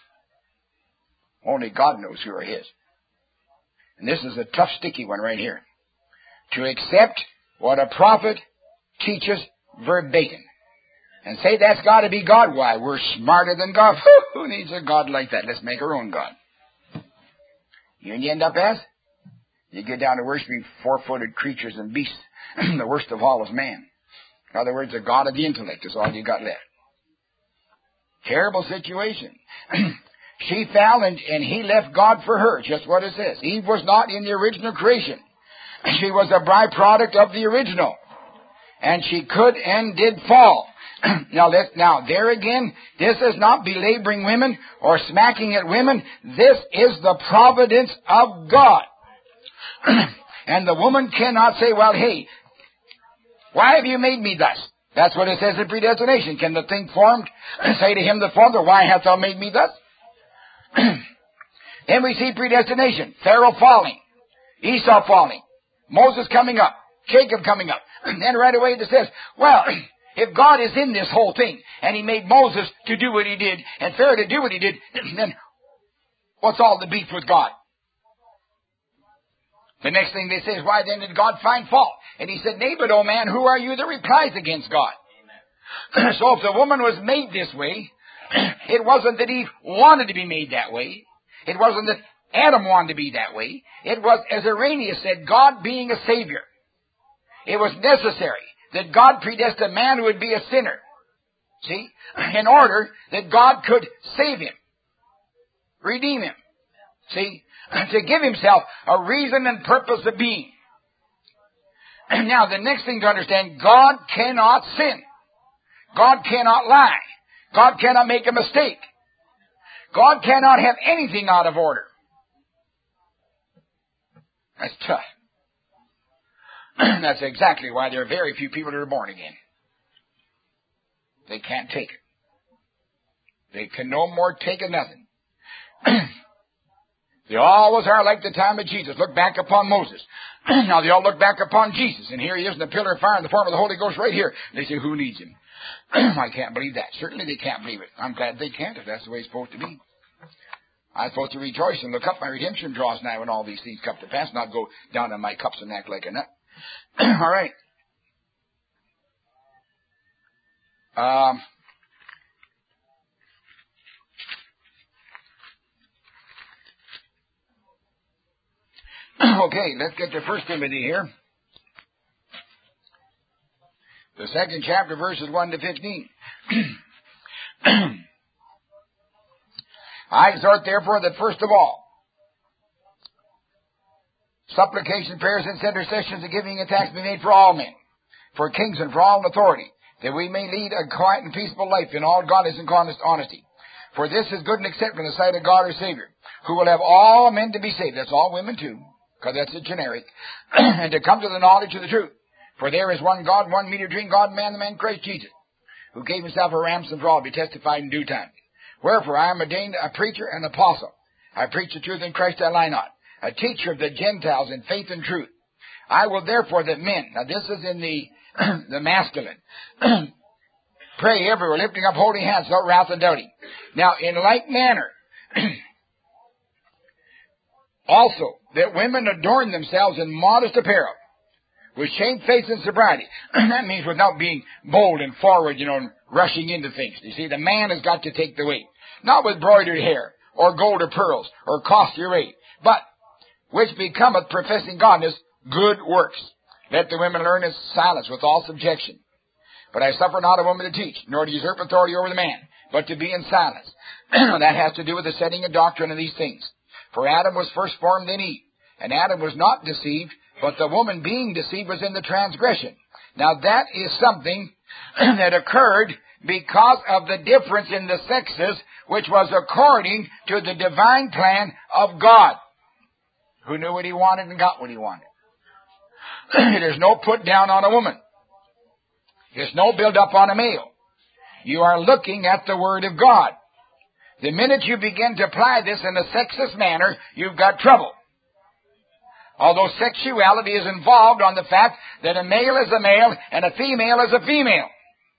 Only God knows who are His. And this is a tough, sticky one right here. To accept what a prophet teaches verbatim and say that's got to be God. Why? We're smarter than God. Who needs a God like that? Let's make our own God. You end up as? You get down to worshiping four-footed creatures and beasts. The worst of all is man. In other words, the God of the intellect is all you got left. Terrible situation. She fell and he left God for her, just what it says. Eve was not in the original creation. She was a byproduct of the original. And she could and did fall. Now, there again, this is not belaboring women or smacking at women. This is the providence of God. And the woman cannot say, well, hey, why have you made me thus? That's what it says in predestination. Can the thing formed say to him that formed her, why hast thou made me thus? Then we see predestination. Pharaoh falling. Esau falling. Moses coming up. Jacob coming up. And then right away it says, well, if God is in this whole thing, and He made Moses to do what he did, and Pharaoh to do what he did, then what's all the beef with God? The next thing they say is, why then did God find fault? And He said, nay, but, O man, who are you that replies against God? So if the woman was made this way, it wasn't that Eve wanted to be made that way. It wasn't that Adam wanted to be that way. It was, as Irenaeus said, God being a Savior. It was necessary that God predestined man who would be a sinner. See? In order that God could save him. Redeem him. See? To give Himself a reason and purpose of being. Now, the next thing to understand, God cannot sin. God cannot lie. God cannot make a mistake. God cannot have anything out of order. That's tough. That's exactly why there are very few people that are born again. They can't take it. They can no more take it nothing. They always are like the time of Jesus. Look back upon Moses. Now they all look back upon Jesus. And here He is in the pillar of fire in the form of the Holy Ghost right here. They say, who needs Him? I can't believe that. Certainly they can't believe it. I'm glad they can't if that's the way it's supposed to be. I'm supposed to rejoice and look up. My redemption draws nigh when all these things come to pass, not go down on my cups and act like a nut. All right. Okay, let's get to 1 Timothy here. The 2nd chapter, verses 1 to 15. I exhort therefore that first of all, supplication, prayers, and intercessions, and giving and thanks be made for all men, for kings and for all in authority, that we may lead a quiet and peaceable life in all godliness and honesty. For this is good and acceptable in the sight of God our Savior, who will have all men to be saved. That's all women too, because that's a generic. And to come to the knowledge of the truth. For there is one God, one mediator between God and man, the man Christ Jesus, who gave himself a ransom for all, to be testified in due time. Wherefore I am ordained a preacher and apostle. I preach the truth in Christ, I lie not. A teacher of the Gentiles in faith and truth. I will therefore that men, now this is in the masculine, pray everywhere, lifting up holy hands without wrath and doubting. Now, in like manner, also, that women adorn themselves in modest apparel, with shamefaced and sobriety. That means without being bold and forward, and rushing into things. You see, the man has got to take the weight. Not with broidered hair, or gold or pearls, or costly array, but which becometh professing godliness, good works. Let the women learn in silence with all subjection. But I suffer not a woman to teach, nor to usurp authority over the man, but to be in silence. That has to do with the setting of doctrine of these things. For Adam was first formed in Eve, and Adam was not deceived, but the woman being deceived was in the transgression. Now that is something that occurred because of the difference in the sexes, which was according to the divine plan of God, who knew what he wanted and got what he wanted. There's no put down on a woman. There's no build up on a male. You are looking at the Word of God. The minute you begin to apply this in a sexist manner, you've got trouble. Although sexuality is involved on the fact that a male is a male and a female is a female.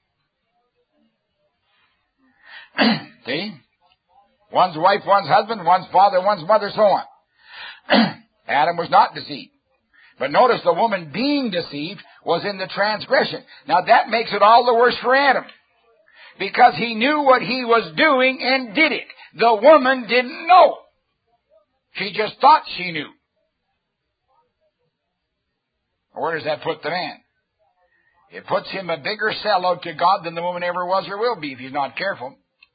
See? One's wife, one's husband, one's father, one's mother, so on. Adam was not deceived. But notice the woman being deceived was in the transgression. Now that makes it all the worse for Adam, because he knew what he was doing and did it. The woman didn't know. She just thought she knew. Where does that put the man? It puts him a bigger sellout to God than the woman ever was or will be if he's not careful.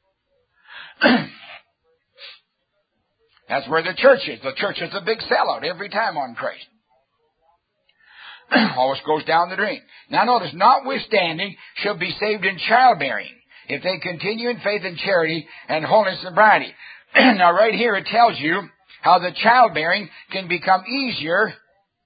That's where the church is. The church is a big sellout every time on Christ. Always goes down the drain. Now notice, notwithstanding, shall be saved in childbearing, if they continue in faith and charity and holiness and sobriety. Now right here it tells you how the childbearing can become easier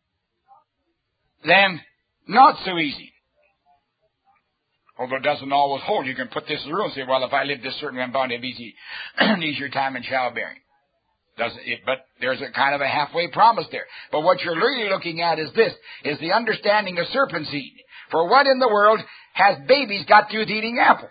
than not so easy. Although it doesn't always hold. You can put this in the rule and say, well, if I live this certain way, I'm bound to have an easier time in childbearing. But there's a kind of a halfway promise there. But what you're really looking at is this, is the understanding of serpent seed. For what in the world has babies got to do with eating apples?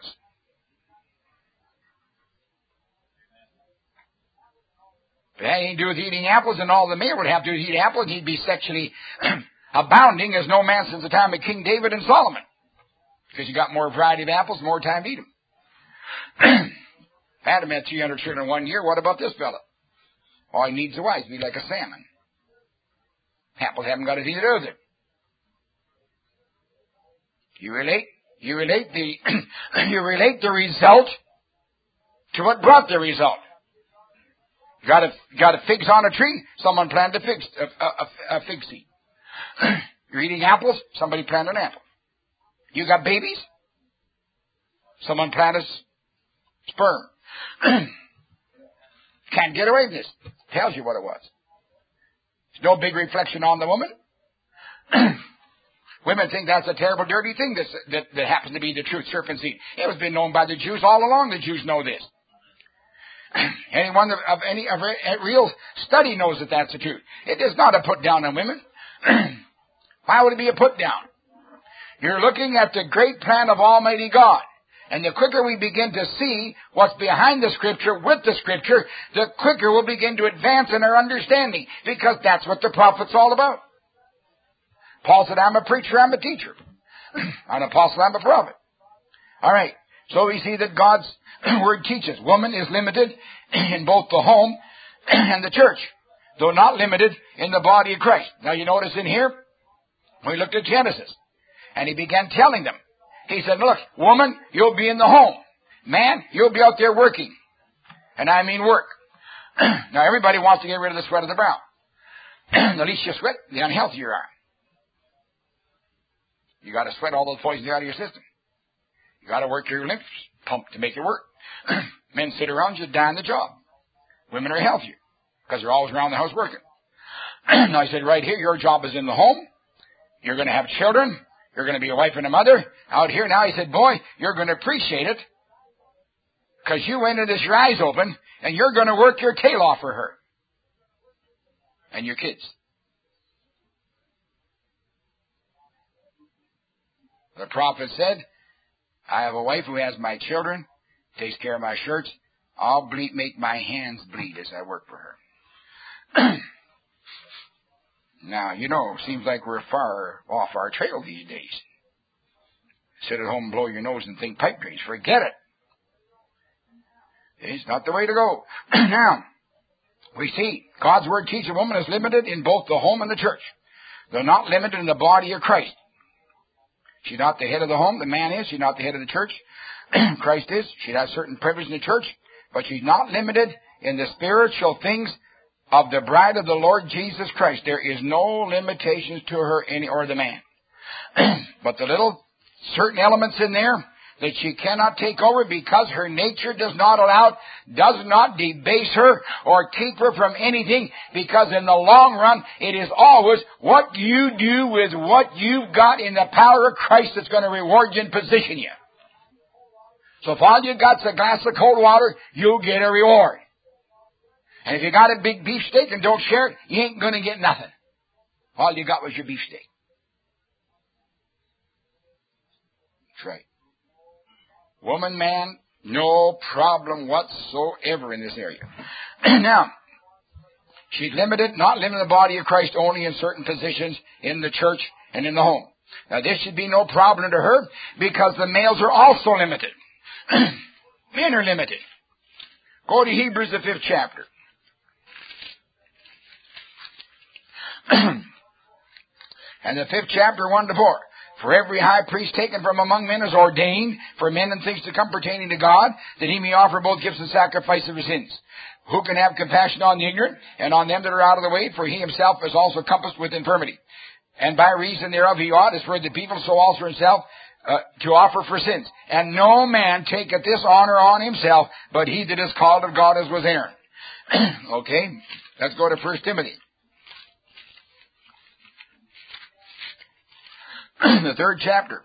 If it had anything to do with eating apples, and all the male would have to do with eat apples, he'd be sexually abounding as no man since the time of King David and Solomon. Because you got more variety of apples, more time to eat them. Adam had 300 children in 1 year. What about this fella? All he needs a wife to be like a salmon. Apples haven't got anything to do with it. You relate the result to what brought the result. You got a figs on a tree, someone planted a fig seed. You're eating apples, somebody planted an apple. You got babies, someone planted sperm. Can't get away with this. Tells you what it was. There's no big reflection on the woman. Women think that's a terrible, dirty thing that happens to be the truth, serpent seed. It has been known by the Jews all along. The Jews know this. Anyone of any real study knows that that's the truth. It is not a put down on women. Why would it be a put down? You're looking at the great plan of Almighty God. And the quicker we begin to see what's behind the Scripture with the Scripture, the quicker we'll begin to advance in our understanding, because that's what the prophet's all about. Paul said, I'm a preacher, I'm a teacher. I'm an apostle, I'm a prophet. All right. So we see that God's Word teaches. Woman is limited in both the home and the church, though not limited in the body of Christ. Now you notice in here, we looked at Genesis, and he began telling them He said, look, woman, you'll be in the home. Man, you'll be out there working. And I mean work. Now, everybody wants to get rid of the sweat of the brow. The least you sweat, the unhealthier you are. You got to sweat all those poisons out of your system. You got to work your lymph pump to make it work. Men sit around, just die on the job. Women are healthier because they're always around the house working. Now, I said, right here, your job is in the home. You're going to have children. You're going to be a wife and a mother. Out here now, he said, boy, you're going to appreciate it because you went into this your eyes open, and you're going to work your tail off for her and your kids. The prophet said, I have a wife who has my children, takes care of my shirts. I'll make my hands bleed as I work for her. Now, seems like we're far off our trail these days. Sit at home and blow your nose and think pipe dreams. Forget it. It's not the way to go. Now, we see God's Word teaches a woman is limited in both the home and the church. They're not limited in the body of Christ. She's not the head of the home. The man is. She's not the head of the church. Christ is. She has certain privilege in the church. But she's not limited in the spiritual things of the bride of the Lord Jesus Christ. There is no limitations to her or the man. But the little certain elements in there that she cannot take over because her nature does not allow, does not debase her or keep her from anything, because in the long run, it is always what you do with what you've got in the power of Christ that's going to reward you and position you. So if all you got's a glass of cold water, you'll get a reward. And if you got a big beefsteak and don't share it, you ain't going to get nothing. All you got was your beefsteak. That's right. Woman, man, no problem whatsoever in this area. Now, she's limited, not limited in the body of Christ, only in certain positions in the church and in the home. Now, this should be no problem to her because the males are also limited. Men are limited. Go to Hebrews, the 5th chapter. And the 5th chapter, 1 to 4. For every high priest taken from among men is ordained for men and things to come pertaining to God, that he may offer both gifts and sacrifice of his sins. Who can have compassion on the ignorant and on them that are out of the way? For he himself is also compassed with infirmity. And by reason thereof he ought, as for the people, so also himself, to offer for sins. And no man taketh this honor on himself, but he that is called of God, as was Aaron. Okay, let's go to 1 Timothy. The 3rd chapter,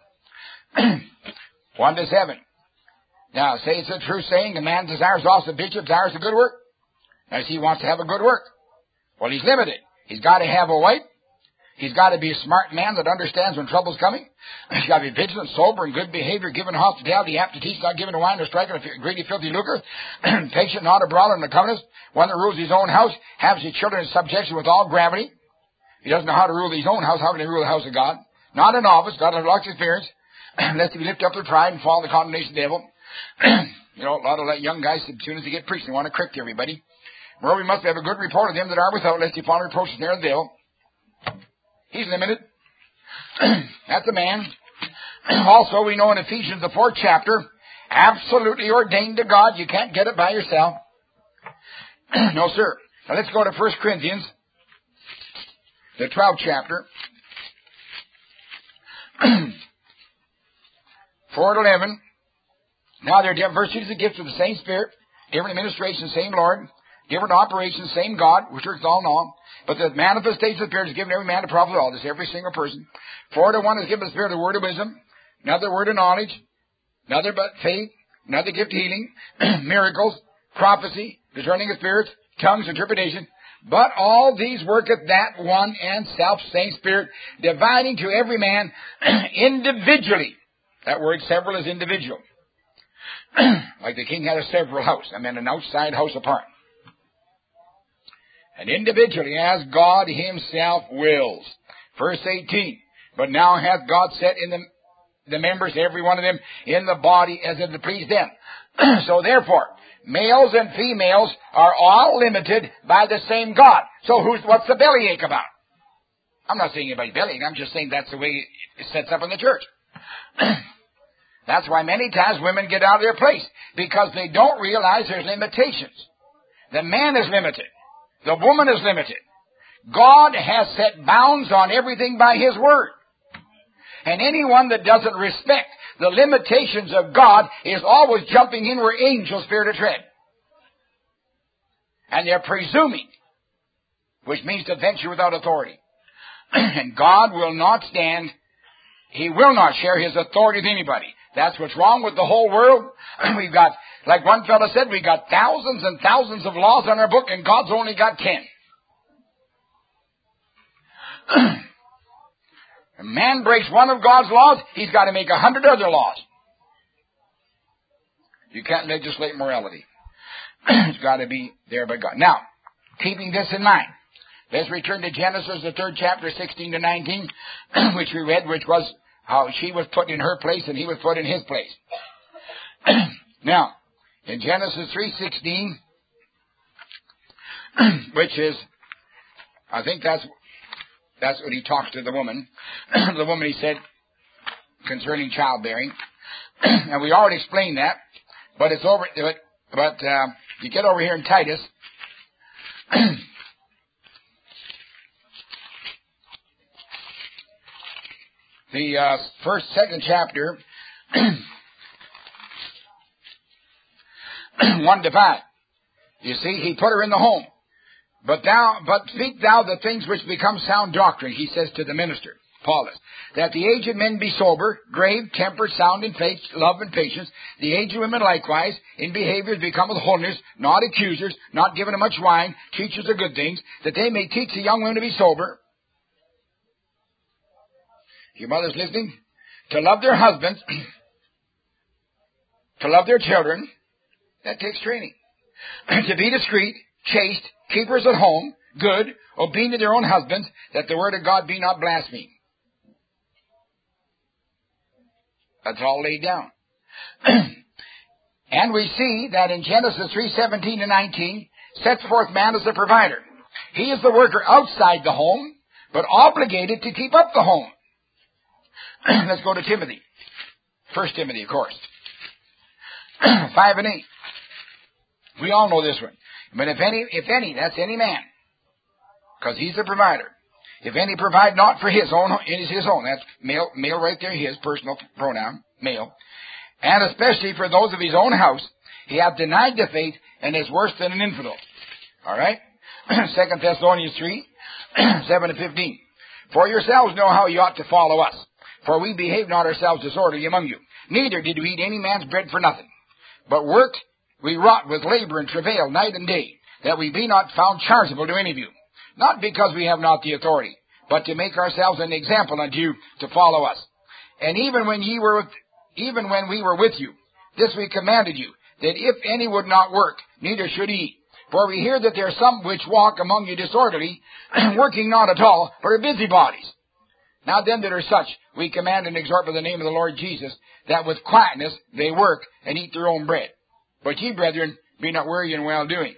1 to 7. Now, say it's a true saying, a man desires also, bishop desires a good work. As he wants to have a good work. Well, he's limited. He's got to have a wife. He's got to be a smart man that understands when trouble's coming. He's got to be vigilant, sober, and good behavior, given hospitality, apt to teach, not given to wine or striking, a greedy, filthy lucre, patient, not a brawler, and a covetous, one that rules his own house, has his children in subjection with all gravity. He doesn't know how to rule his own house. How can he rule the house of God? Not a novice, got a lot of experience, lest he be lifted up with pride and fall in the condemnation of the devil. A lot of young guys, as soon as they get preached, they want to correct everybody. Moreover, we must have a good report of them that are without, lest he fall in reproach and snare of the devil. He's limited. That's a man. Also, we know in Ephesians, the 4th chapter, absolutely ordained to God. You can't get it by yourself. No, sir. Now, let's go to 1 Corinthians, the 12th chapter. 4 to 11. Now there are different virtues and gifts of the same Spirit, different administrations, same Lord, different operations, same God, which works all in all. But the manifestation of the Spirit is given every man to profit all. This every single person. 4 to 1 is given the Spirit the word of wisdom, another word of knowledge, another but faith, another gift of healing, miracles, prophecy, discerning of spirits, tongues, interpretation. But all these worketh that one and self-same Spirit, dividing to every man individually. That word several is individual. Like the king had a several house. I mean an outside house apart. And individually as God himself wills. Verse 18. But now hath God set in the members, every one of them, in the body as it pleased them. So therefore, males and females are all limited by the same God. So what's the bellyache about? I'm not saying anybody's bellyache. I'm just saying that's the way it sets up in the church. That's why many times women get out of their place, because they don't realize there's limitations. The man is limited. The woman is limited. God has set bounds on everything by His Word. And anyone that doesn't respect the limitations of God is always jumping in where angels fear to tread. And they're presuming, which means to venture without authority. And God will not stand. He will not share His authority with anybody. That's what's wrong with the whole world. We've got, like one fellow said, we've got thousands and thousands of laws on our book, and God's only got 10. A man breaks one of God's laws, he's got to make 100 other laws. You can't legislate morality. It's got to be there by God. Now, keeping this in mind, let's return to Genesis, the 3rd chapter, 16 to 19, which we read, which was how she was put in her place and he was put in his place. Now, in Genesis 3:16, which is, I think that's what he talks to the woman. The woman, he said, concerning childbearing. And we already explained that, but it's over. But you get over here in Titus. The 2nd chapter, 1 to 5. You see, he put her in the home. But speak thou the things which become sound doctrine, he says to the minister, Paulus, that the aged men be sober, grave, temperate, sound in faith, love, and patience. The aged women likewise, in behaviors become with wholeness, not accusers, not given to much wine, teachers of good things, that they may teach the young women to be sober. Your mother's listening? To love their husbands, to love their children. That takes training. To be discreet, chaste, keepers at home, good, obedient to their own husbands, that the word of God be not blasphemed. That's all laid down. And we see that in Genesis 3:17 to 19, sets forth man as the provider. He is the worker outside the home, but obligated to keep up the home. Let's go to Timothy. 1 Timothy, of course. 5 and 8. We all know this one. But if any, that's any man, because he's the provider. If any provide not for his own, it is his own. That's male right there, his personal pronoun, male. And especially for those of his own house, he hath denied the faith and is worse than an infidel. All right? 2 Thessalonians 3, 7 to 15. For yourselves know how you ought to follow us. For we behave not ourselves disorderly among you. Neither did we eat any man's bread for nothing. But worked, we wrought with labor and travail night and day, that we be not found chargeable to any of you. Not because we have not the authority, but to make ourselves an example unto you to follow us. And even when we were with you, this we commanded you, that if any would not work, neither should he eat. For we hear that there are some which walk among you disorderly, working not at all, but are busybodies. Now then that are such, we command and exhort by the name of the Lord Jesus, that with quietness they work and eat their own bread. But ye, brethren, be not weary in well-doing.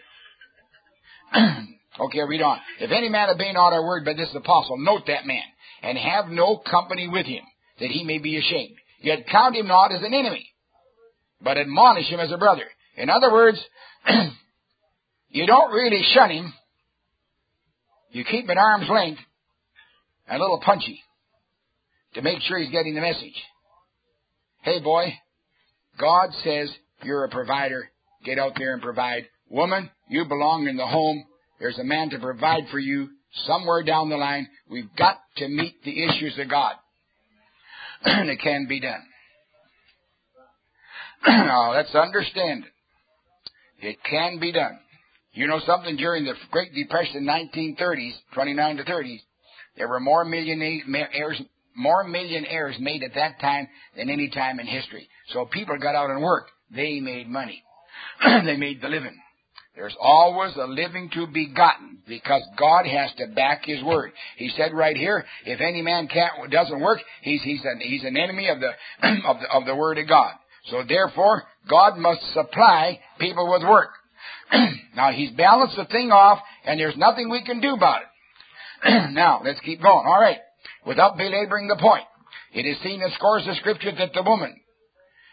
Okay, read on. If any man obey not our word by this apostle, note that man, and have no company with him, that he may be ashamed. Yet count him not as an enemy, but admonish him as a brother. In other words, you don't really shun him. You keep at arm's length, and a little punchy, to make sure he's getting the message. Hey, boy, God says you're a provider. Get out there and provide. Woman, you belong in the home. There's a man to provide for you somewhere down the line. We've got to meet the issues of God. And it can be done. Now, let's understand it. It can be done. You know something? During the Great Depression, 1930s, 29 to 30s, there were more millionaires made at that time than any time in history. So people got out and worked. They made money. They made the living. There's always a living to be gotten because God has to back His word. He said right here, if any man doesn't work, he's an enemy of the word of God. So therefore, God must supply people with work. Now He's balanced the thing off, and there's nothing we can do about it. Now let's keep going. All right, without belaboring the point, it is seen in scores of scriptures that the woman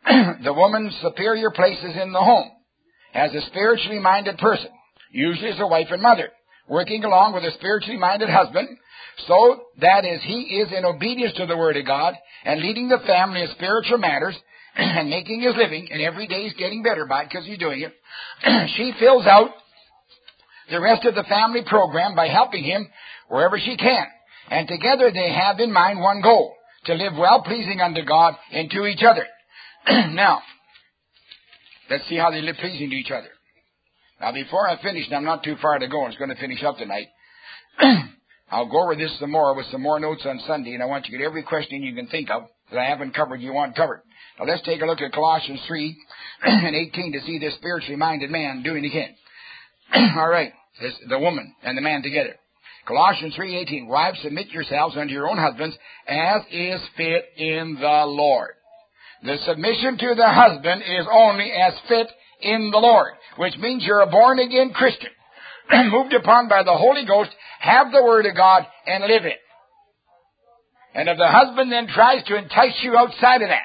the woman's superior place is in the home as a spiritually minded person, usually as a wife and mother, working along with a spiritually minded husband, so that as he is in obedience to the Word of God and leading the family in spiritual matters and making his living, and every day he's getting better by it because he's doing it, she fills out the rest of the family program by helping him wherever she can. And together they have in mind one goal, to live well, pleasing unto God and to each other. Now, let's see how they live pleasing to each other. Now, before I finish, and I'm not too far to go, and it's going to finish up tonight, I'll go over this some more with some more notes on Sunday, and I want you to get every question you can think of that I haven't covered you want covered. Now, let's take a look at Colossians 3 and 18 to see this spiritually minded man doing it again. All right, the woman and the man together. Colossians 3:18, wives, submit yourselves unto your own husbands, as is fit in the Lord. The submission to the husband is only as fit in the Lord, which means you're a born-again Christian, moved upon by the Holy Ghost, have the Word of God, and live it. And if the husband then tries to entice you outside of that,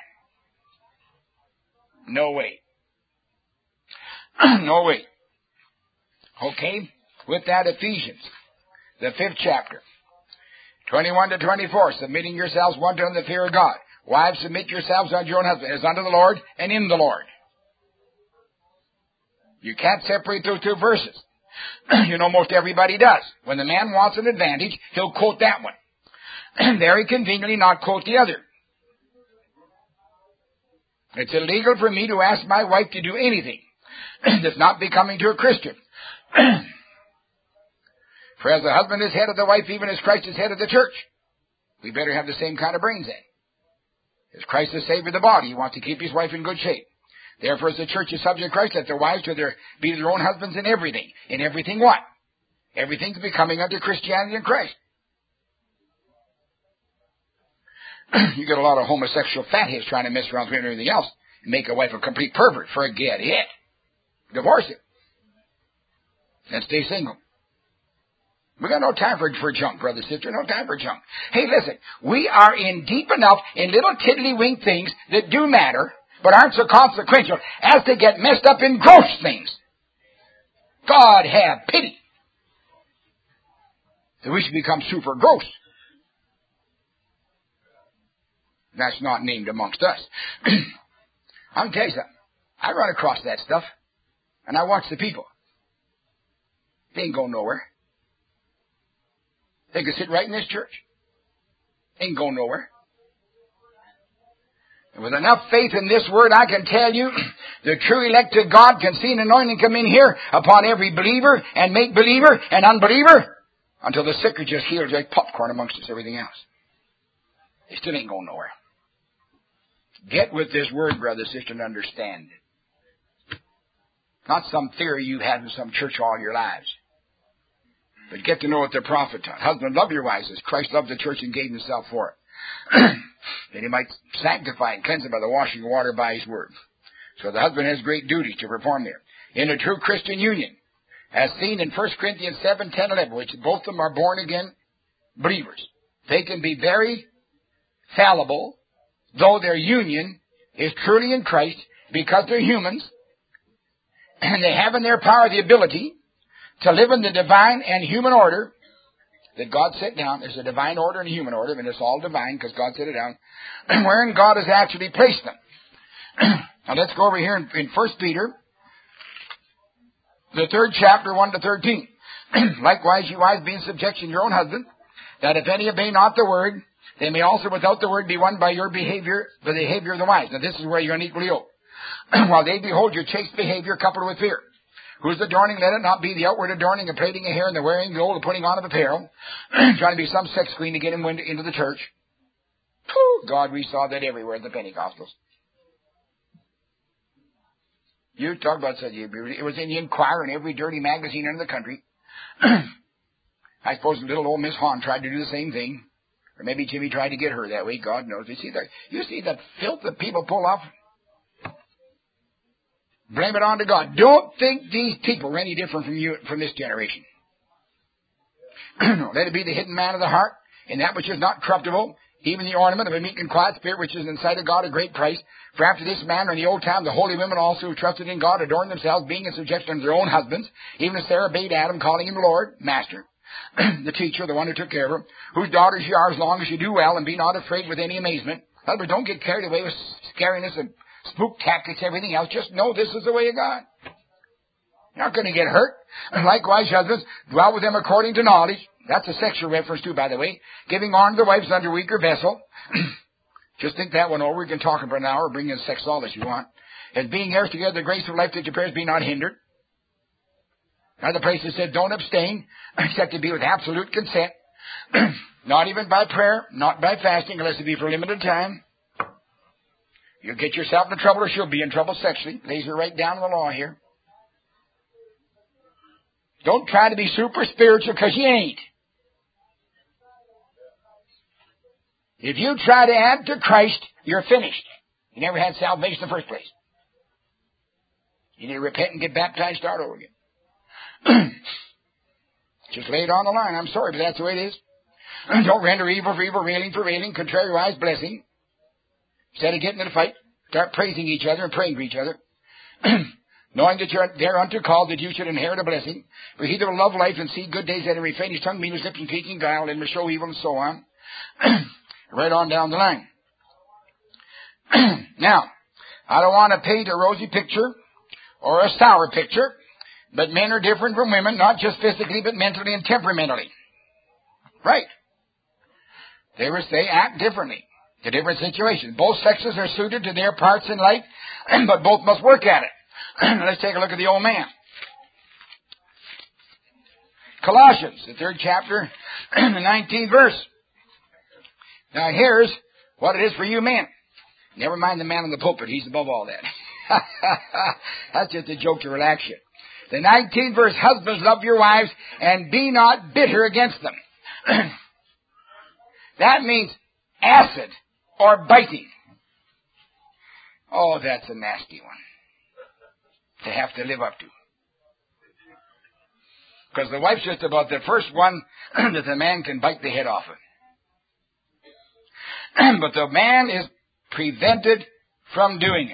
no way. No way. Okay? With that, Ephesians, the 5th chapter, 21 to 24, submitting yourselves one to another in the fear of God. Wives, submit yourselves unto your own husband, as unto the Lord and in the Lord. You can't separate those two verses. You know, most everybody does. When the man wants an advantage, he'll quote that one. Very conveniently not quote the other. It's illegal for me to ask my wife to do anything that's not becoming to a Christian. For as the husband is head of the wife, even as Christ is head of the church, we better have the same kind of brains then. As Christ is Savior of the body, he wants to keep his wife in good shape. Therefore, as the church is subject to Christ, let their wives be their own husbands in everything. In everything what? Everything's becoming unto Christianity and Christ. You get a lot of homosexual fatheads trying to mess around with everything else and make a wife a complete pervert. Forget it. Divorce it. And stay single. We got no time for junk, brother, sister. No time for junk. Hey, listen. We are in deep enough in little tiddly-wink things that do matter, but aren't so consequential as to get messed up in gross things. God have pity. That we should become super gross. That's not named amongst us. I'm going to tell you something. I run across that stuff, and I watch the people. They ain't going nowhere. They could sit right in this church. Ain't going nowhere. And with enough faith in this word, I can tell you, the true elect of God can see an anointing come in here upon every believer and make-believer and unbeliever until the sick are just healed like popcorn amongst us, everything else. They still ain't going nowhere. Get with this word, brother, sister, and understand it. Not some theory you've had in some church all your lives. But get to know what the prophet taught. Husband, love your wives as Christ loved the church and gave himself for it. That he might sanctify and cleanse it by the washing of water by his word. So the husband has great duties to perform there. In a true Christian union, as seen in 1 Corinthians 7, 10, 11, which both of them are born-again believers. They can be very fallible, though their union is truly in Christ, because they're humans, and they have in their power the ability to live in the divine and human order that God set down. There's a divine order and a human order, and it's all divine because God set it down, wherein God has actually placed them. Now let's go over here in 1 Peter, the 3rd chapter, 1 to 13. Likewise, you wives, be in subjection to your own husband, that if any obey not the word, they may also without the word be won by your behavior, the behavior of the wives. Now this is where you're unequally yoked. While they behold your chaste behavior coupled with fear. Whose adorning, let it not be the outward adorning of plaiting a hair and the wearing of gold, the putting on of apparel, trying to be some sex queen to get him into the church. God, we saw that everywhere in the Pentecostals. You talk about such, it was in the Inquirer and every dirty magazine in the country. I suppose little old Miss Hahn tried to do the same thing. Or maybe Jimmy tried to get her that way. God knows. You see that filth that people pull off? Blame it on to God. Don't think these people are any different from this generation. Let it be the hidden man of the heart, and that which is not corruptible, even the ornament of a meek and quiet spirit, which is in the sight of God a great price. For after this manner in the old time the holy women also who trusted in God adorned themselves, being in subjection unto their own husbands, even as Sarah obeyed Adam, calling him Lord, Master, the teacher, the one who took care of her, whose daughters you are as long as you do well, and be not afraid with any amazement. In other words, don't get carried away with scariness and spook tactics, everything else. Just know this is the way of God. You're not going to get hurt. Likewise, husbands, dwell with them according to knowledge. That's a sexual reference too, by the way. Giving honor to the wives under weaker vessel. Just think that one over. We can talk for an hour, bring in sex all that you want. As being heirs together, the grace of life that your prayers be not hindered. Other places said, don't abstain, except to be with absolute consent. Not even by prayer, not by fasting, unless it be for a limited time. You'll get yourself into trouble, or she'll be in trouble sexually. Lays her right down in the law here. Don't try to be super spiritual, because you ain't. If you try to add to Christ, you're finished. You never had salvation in the first place. You need to repent and get baptized, start over again. Just lay it on the line. I'm sorry, but that's the way it is. Don't render evil for evil, railing for railing, contrariwise blessing. Instead of getting in a fight, start praising each other and praying for each other. Knowing that you're thereunto called, that you should inherit a blessing. For he that will love life and see good days, that and refrain his tongue, mean his lips, and speaking guile, and will show evil, and so on. Right on down the line. Now, I don't want to paint a rosy picture or a sour picture, but men are different from women, not just physically, but mentally and temperamentally. Right. They act differently to different situations. Both sexes are suited to their parts in life, but both must work at it. Let's take a look at the old man. Colossians, the 3rd chapter, the 19th verse. Now here's what it is for you men. Never mind the man in the pulpit. He's above all that. That's just a joke to relax you. The 19th verse, husbands, love your wives and be not bitter against them. That means acid or biting. Oh, that's a nasty one to have to live up to. Because the wife's just about the first one that the man can bite the head off of. But the man is prevented from doing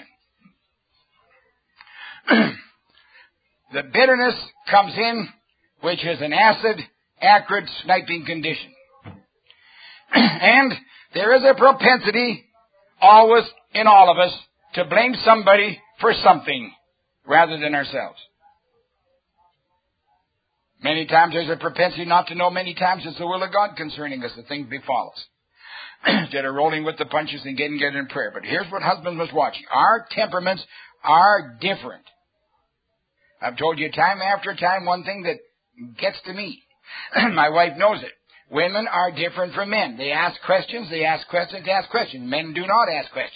it. The bitterness comes in, which is an acid, acrid, sniping condition. And there is a propensity, always in all of us, to blame somebody for something rather than ourselves. Many times there's a propensity not to know. Many times it's the will of God concerning us that things befall us. Instead of rolling with the punches and getting it in prayer. But here's what husband was watching. Our temperaments are different. I've told you time after time one thing that gets to me. My wife knows it. Women are different from men. They ask questions, they ask questions, they ask questions. Men do not ask questions.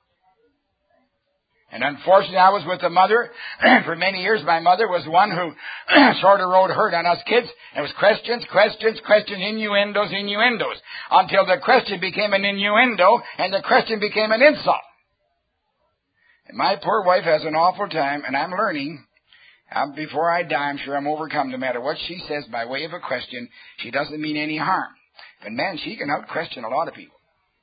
And unfortunately, I was with a mother for many years. My mother was one who sort of rode herd on us kids. It was questions, innuendos, until the question became an innuendo and the question became an insult. And my poor wife has an awful time, and I'm learning. Before I die, I'm sure I'm overcome. No matter what she says by way of a question, she doesn't mean any harm. But man, she can out-question a lot of people.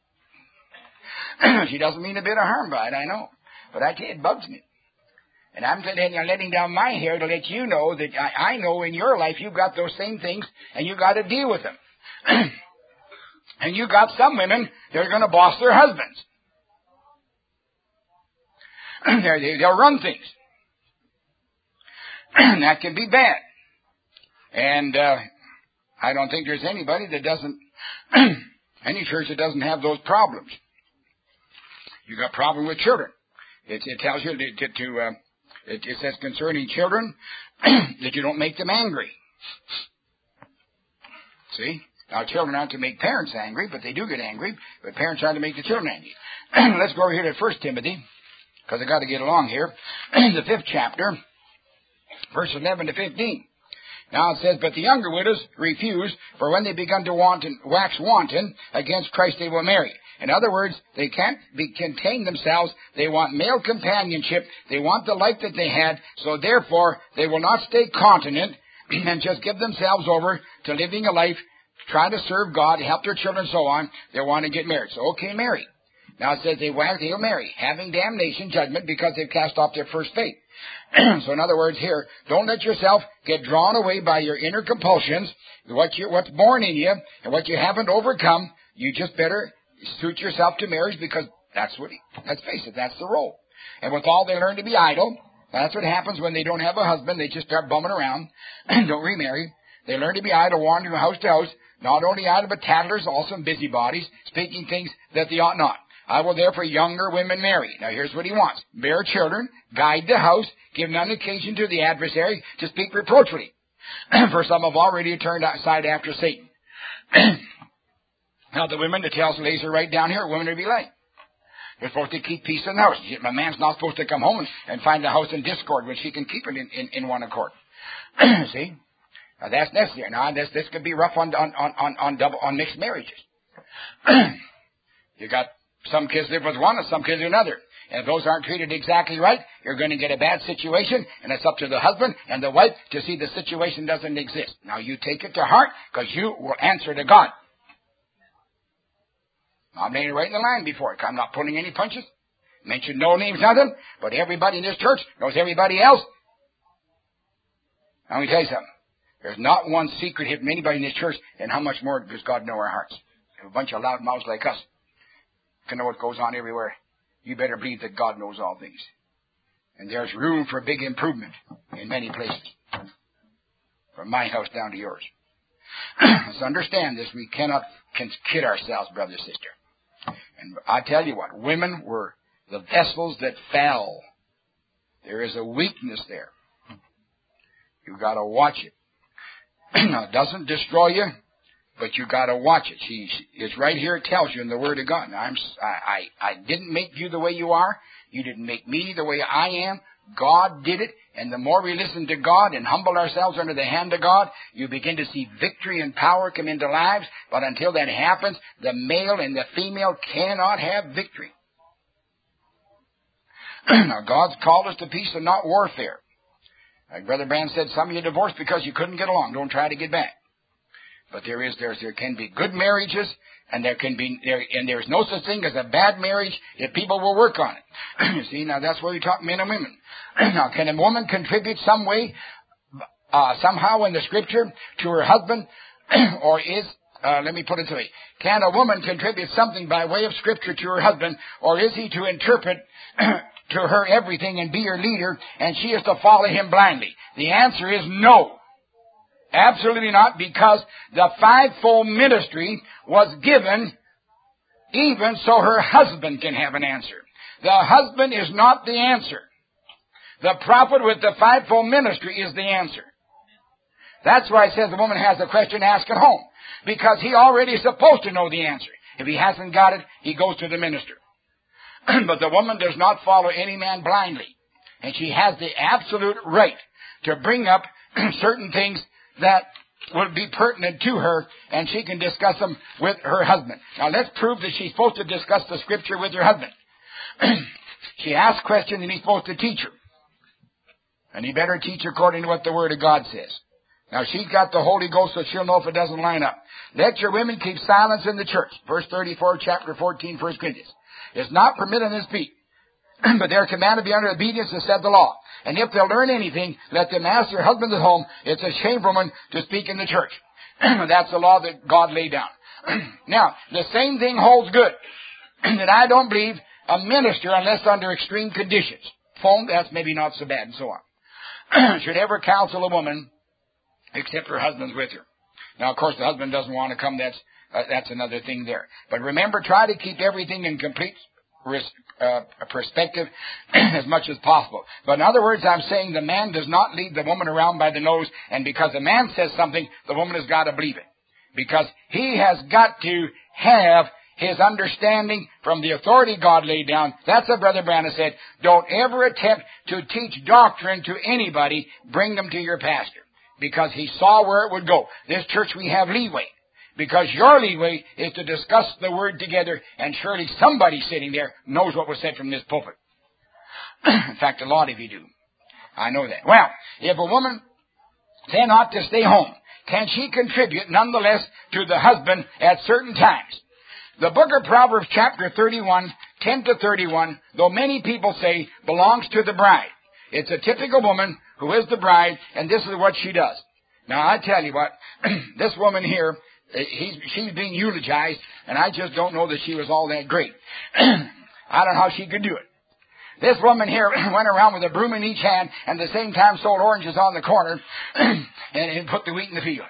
She doesn't mean a bit of harm by it, I know. But I tell you, it bugs me. And I'm letting down my hair to let you know that I know in your life you've got those same things, and you've got to deal with them. And you've got some women that are going to boss their husbands. They'll run things. That can be bad. And I don't think there's anybody that doesn't, any church that doesn't have those problems. You got a problem with children. It tells you it says concerning children that you don't make them angry. See? Now, children aren't to make parents angry, but they do get angry. But parents aren't to make the children angry. Let's go over here to 1 Timothy, because I've got to get along here. The 5th chapter, verse 11 to 15. Now it says, but the younger widows refuse, for when they begun to wax wanton against Christ, they will marry. In other words, they can't contain themselves. They want male companionship. They want the life that they had. So therefore, they will not stay continent and just give themselves over to living a life try to serve God, help their children, and so on. They want to get married. So, okay, marry. Now it says they'll marry, having damnation, judgment, because they've cast off their first faith. So in other words here, don't let yourself get drawn away by your inner compulsions, what's born in you, and what you haven't overcome. You just better suit yourself to marriage, because let's face it, that's the role. And with all, they learn to be idle. That's what happens when they don't have a husband. They just start bumming around and don't remarry. They learn to be idle, wandering from house to house. Not only idle, but tattlers, also busybodies, speaking things that they ought not. I will therefore younger women marry. Now here's what he wants. Bear children, guide the house, give none occasion to the adversary to speak reproachfully. For some have already turned aside after Satan. Now the women, the tells lays are right down here, women are to be like. They're supposed to keep peace in the house. My man's not supposed to come home and find the house in discord, which he can keep it in one accord. See? Now that's necessary. Now this could be rough on mixed marriages. You got some kids live with one and some kids with another. And if those aren't treated exactly right, you're going to get a bad situation, and it's up to the husband and the wife to see the situation doesn't exist. Now you take it to heart, because you will answer to God. I'm laying it right in the line before it. I'm not pulling any punches. Mention no names, nothing. But everybody in this church knows everybody else. Now let me tell you something. There's not one secret hidden from anybody in this church, and how much more does God know our hearts? If a bunch of loud mouths like us can know what goes on everywhere, you better believe that God knows all things. And there's room for big improvement in many places. From my house down to yours. Let's understand this. We cannot kid ourselves, brother, sister. And I tell you what, women were the vessels that fell. There is a weakness there. You've got to watch it. Now, it doesn't destroy you, but you got to watch it. It's right here. It tells you in the Word of God. Now, I didn't make you the way you are. You didn't make me the way I am. God did it. And the more we listen to God and humble ourselves under the hand of God, you begin to see victory and power come into lives. But until that happens, the male and the female cannot have victory. Now, God's called us to peace and not warfare. Like Brother Brand said, some of you divorced because you couldn't get along. Don't try to get back. But there can be good marriages, and there's no such thing as a bad marriage if people will work on it. You see, now that's where we talk men and women. Now, can a woman contribute some way, somehow in the Scripture to her husband, or let me put it this way. Can a woman contribute something by way of Scripture to her husband, or is he to interpret to her everything and be her leader, and she is to follow him blindly? The answer is no. Absolutely not, because the fivefold ministry was given even so her husband can have an answer. The husband is not the answer. The prophet with the fivefold ministry is the answer. That's why it says the woman has a question, ask at home, because he already is supposed to know the answer. If he hasn't got it, he goes to the minister. But the woman does not follow any man blindly. And she has the absolute right to bring up certain things that will be pertinent to her, and she can discuss them with her husband. Now let's prove that she's supposed to discuss the Scripture with her husband. She asks questions and he's supposed to teach her. And he better teach according to what the Word of God says. Now she's got the Holy Ghost, so she'll know if it doesn't line up. Let your women keep silence in the church. Verse 34, chapter 14, 1 Corinthians. It's not permitted in speak, but they're commanded to be under obedience, as said the law. And if they'll learn anything, let them ask their husbands at home. It's a shame for women to speak in the church. That's the law that God laid down. Now, the same thing holds good. That I don't believe a minister, unless under extreme conditions, phone, that's maybe not so bad, and so on, should ever counsel a woman except her husband's with her. Now, of course, the husband doesn't want to come. That's another thing there. But remember, try to keep everything in complete perspective as much as possible. But in other words, I'm saying the man does not lead the woman around by the nose, and because the man says something, the woman has got to believe it. Because he has got to have his understanding from the authority God laid down. That's what Brother Branham said. Don't ever attempt to teach doctrine to anybody. Bring them to your pastor. Because he saw where it would go. This church, we have leeway. Because your leeway is to discuss the Word together, and surely somebody sitting there knows what was said from this pulpit. In fact, a lot of you do. I know that. Well, if a woman then ought to stay home, can she contribute nonetheless to the husband at certain times? The book of Proverbs chapter 31, 10 to 31, though many people say belongs to the bride. It's a typical woman who is the bride, and this is what she does. Now, I tell you what, this woman here, she's being eulogized, and I just don't know that she was all that great. I don't know how she could do it. This woman here went around with a broom in each hand and at the same time sold oranges on the corner and put the wheat in the field.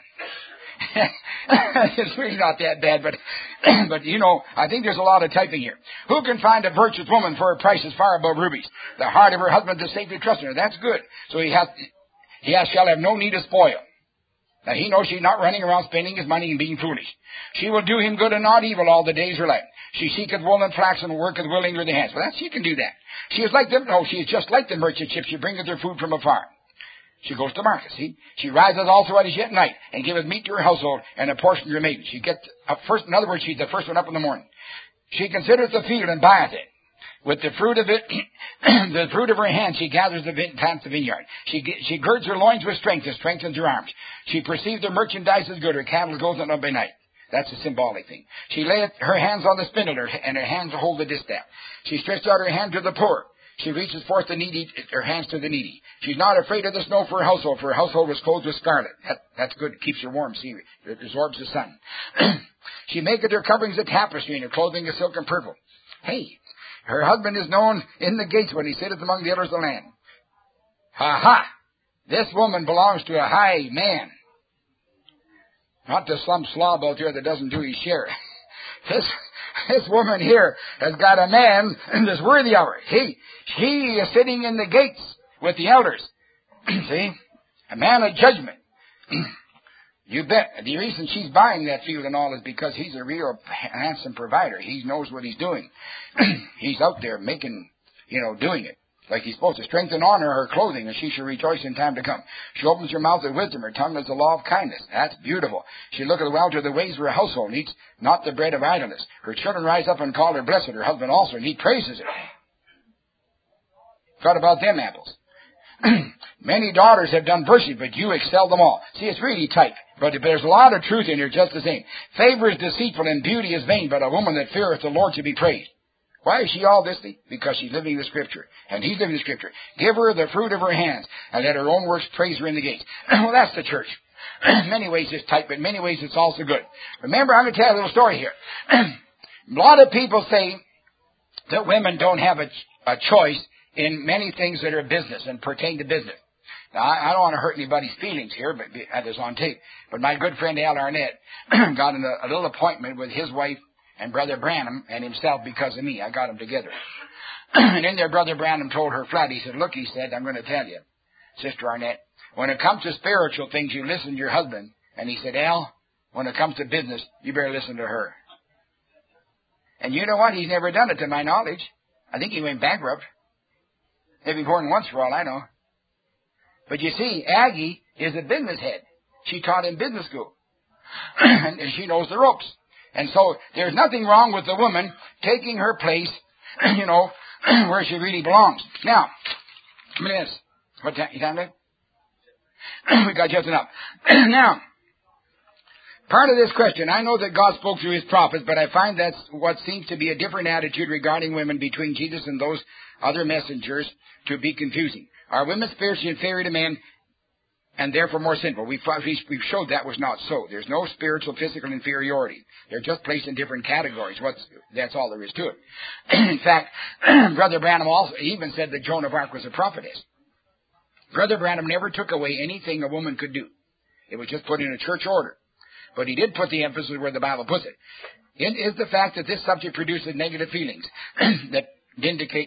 It's really not that bad, but you know, I think there's a lot of typing here. Who can find a virtuous woman for a price as far above rubies? The heart of her husband is safely trusted her. That's good. So shall have no need of spoil. Now he knows she's not running around spending his money and being foolish. She will do him good and not evil all the days of her life. She seeketh wool and flax and worketh willingly with her hands. Well, she can do that. She is just like the merchant ship. She bringeth her food from afar. She goes to market, see? She riseth also at yet night, and giveth meat to her household, and a portion to her maiden. She gets up first, in other words, she's the first one up in the morning. She considereth the field and buyeth it. With the fruit of it, the fruit of her hand, she gathers plants the vineyard. She girds her loins with strength, and strengthens her arms. She perceives the merchandise is good, her cattle goes on by night. That's a symbolic thing. She layeth her hands on the spindle, and her hands hold the distaff. She stretched out her hand to the poor. She reaches forth the needy, her hands to the needy. She's not afraid of the snow for her household was clothed with scarlet. That's good. It keeps her warm. See, it absorbs the sun. She maketh her coverings of tapestry, and her clothing of silk and purple. Hey, her husband is known in the gates when he sitteth among the elders of the land. Ha! This woman belongs to a high man. Not to some slob out there that doesn't do his share. This woman here has got a man that's worthy of her. He is sitting in the gates with the elders. See? A man of judgment. You bet. The reason she's buying that field and all is because he's a real handsome provider. He knows what he's doing. He's out there making, doing it. Like he's supposed to strengthen honor her clothing, and she shall rejoice in time to come. She opens her mouth with wisdom, her tongue is the law of kindness. That's beautiful. She looketh well to the ways of her household, and eats not the bread of idleness. Her children rise up and call her blessed, her husband also, and he praises her. What about them apples? Many daughters have done virtue, but you excel them all. See, it's really tight, but there's a lot of truth in here just the same. Favor is deceitful and beauty is vain, but a woman that feareth the Lord should be praised. Why is she all this thing? Because she's living the Scripture, and he's living the Scripture. Give her the fruit of her hands, and let her own works praise her in the gates. Well, that's the church. In many ways it's tight, but in many ways it's also good. Remember, I'm going to tell you a little story here. A lot of people say that women don't have a choice in many things that are business and pertain to business. Now, I don't want to hurt anybody's feelings here, but it's on tape. But my good friend Al Arnett got a little appointment with his wife and Brother Branham and himself because of me. I got them together. And in there, Brother Branham told her flat, he said, look, he said, I'm going to tell you, Sister Arnett, when it comes to spiritual things, you listen to your husband. And he said, Al, when it comes to business, you better listen to her. And you know what? He's never done it to my knowledge. I think he went bankrupt. Maybe more than once for all I know. But you see, Aggie is a business head. She taught in business school. And she knows the ropes. And so there's nothing wrong with the woman taking her place, where she really belongs. Now, what time is it? We got just enough. Now, part of this question, I know that God spoke through his prophets, but I find that's what seems to be a different attitude regarding women between Jesus and those other messengers to be confusing. Are women spiritually inferior to men and therefore more sinful? We've showed that was not so. There's no spiritual, physical inferiority. They're just placed in different categories. That's all there is to it. In fact, Brother Branham also even said that Joan of Arc was a prophetess. Brother Branham never took away anything a woman could do. It was just put in a church order. But he did put the emphasis where the Bible puts it. It is the fact that this subject produces negative feelings that indicate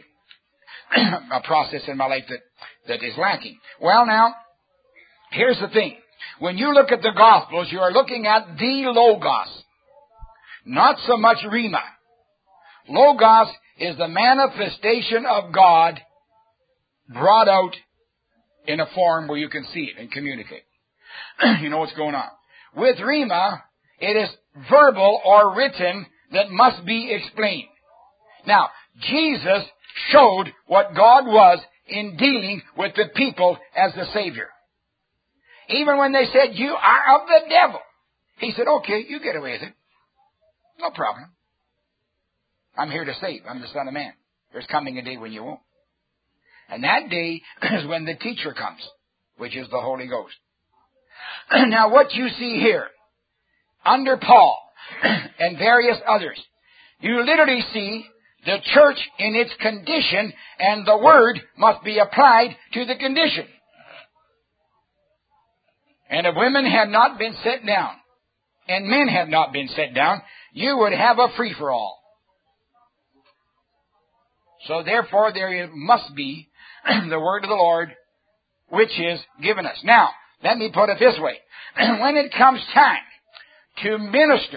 a process in my life that is lacking. Well, now, here's the thing. When you look at the Gospels, you are looking at the Logos, not so much Rhema. Logos is the manifestation of God brought out in a form where you can see it and communicate. You know what's going on. With Rhema, it is verbal or written that must be explained. Now, Jesus showed what God was in dealing with the people as the Savior. Even when they said, you are of the devil, he said, okay, you get away with it. No problem. I'm here to save. I'm the Son of Man. There's coming a day when you won't. And that day is when the teacher comes, which is the Holy Ghost. Now what you see here, under Paul and various others, you literally see the church in its condition, and the word must be applied to the condition. And if women had not been set down, and men had not been set down, you would have a free-for-all. So therefore there must be the word of the Lord, which is given us. Now, let me put it this way. When it comes time to minister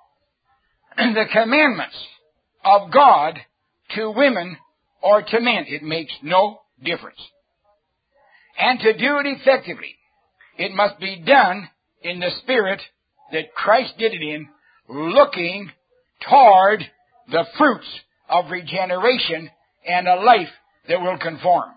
the commandments of God to women or to men, it makes no difference. And to do it effectively, it must be done in the spirit that Christ did it in, looking toward the fruits of regeneration and a life that will conform.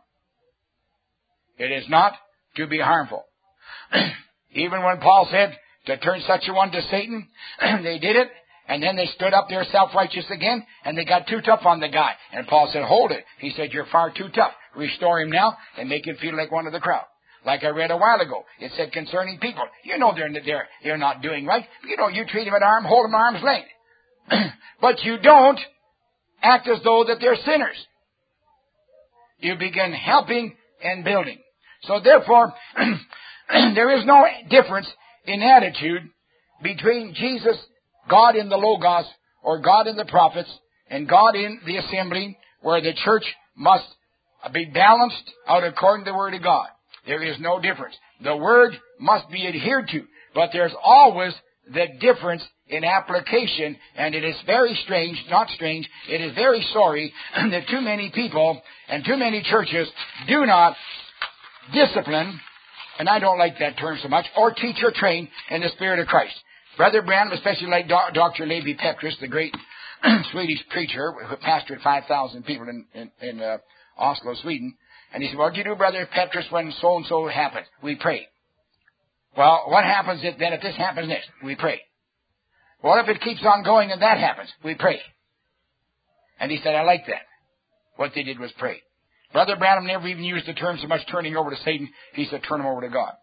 It is not to be harmful. Even when Paul said to turn such a one to Satan, they did it, and then they stood up there self-righteous again, and they got too tough on the guy. And Paul said, hold it. He said, you're far too tough. Restore him now and make him feel like one of the crowd. Like I read a while ago, it said concerning people, you know they're not doing right. You know, you treat them at hold them arm's length. But you don't act as though that they're sinners. You begin helping and building. So therefore, there is no difference in attitude between Jesus, God in the Logos, or God in the prophets, and God in the assembly, where the church must be balanced out according to the Word of God. There is no difference. The Word must be adhered to, but there's always the difference in application, and it is very strange, not strange, it is very sorry that too many people and too many churches do not discipline, and I don't like that term so much, or teach or train in the Spirit of Christ. Brother Branham, especially like Dr. Levi Petrus, the great Swedish preacher who pastored 5,000 people in Oslo, Sweden, and he said, what do you do, Brother Petrus, when so-and-so happens? We pray. Well, what happens if this happens next? We pray. What if it keeps on going and that happens? We pray. And he said, I like that. What they did was pray. Brother Branham never even used the term so much turning over to Satan. He said, turn him over to God.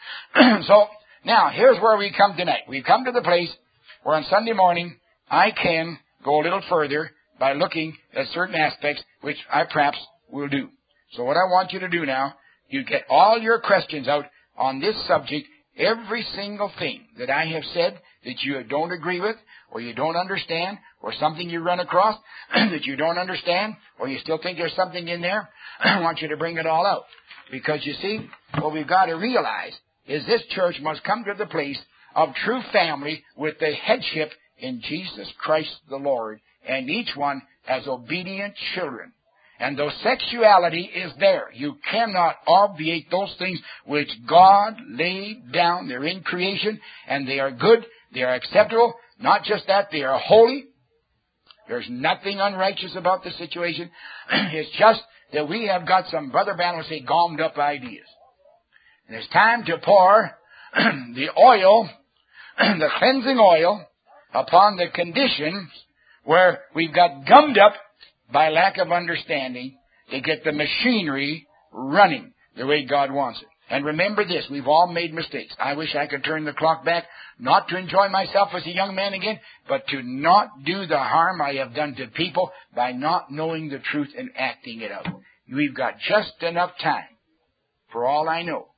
So, now, here's where we come tonight. We've come to the place where on Sunday morning, I can go a little further by looking at certain aspects, which I perhaps will do. So what I want you to do now, you get all your questions out on this subject, every single thing that I have said that you don't agree with, or you don't understand, or something you run across that you don't understand, or you still think there's something in there, I want you to bring it all out. Because you see, what we've got to realize is this church must come to the place of true family with the headship in Jesus Christ the Lord, and each one as obedient children. And though sexuality is there, you cannot obviate those things which God laid down. They're in creation, and they are good, they are acceptable. Not just that, they are holy. There's nothing unrighteous about the situation. It's just that we have got some, Brother Branham would say, gommed up ideas. And it's time to pour the oil, the cleansing oil, upon the conditions where we've got gummed up by lack of understanding to get the machinery running the way God wants it. And remember this, we've all made mistakes. I wish I could turn the clock back, not to enjoy myself as a young man again, but to not do the harm I have done to people by not knowing the truth and acting it out. We've got just enough time, for all I know,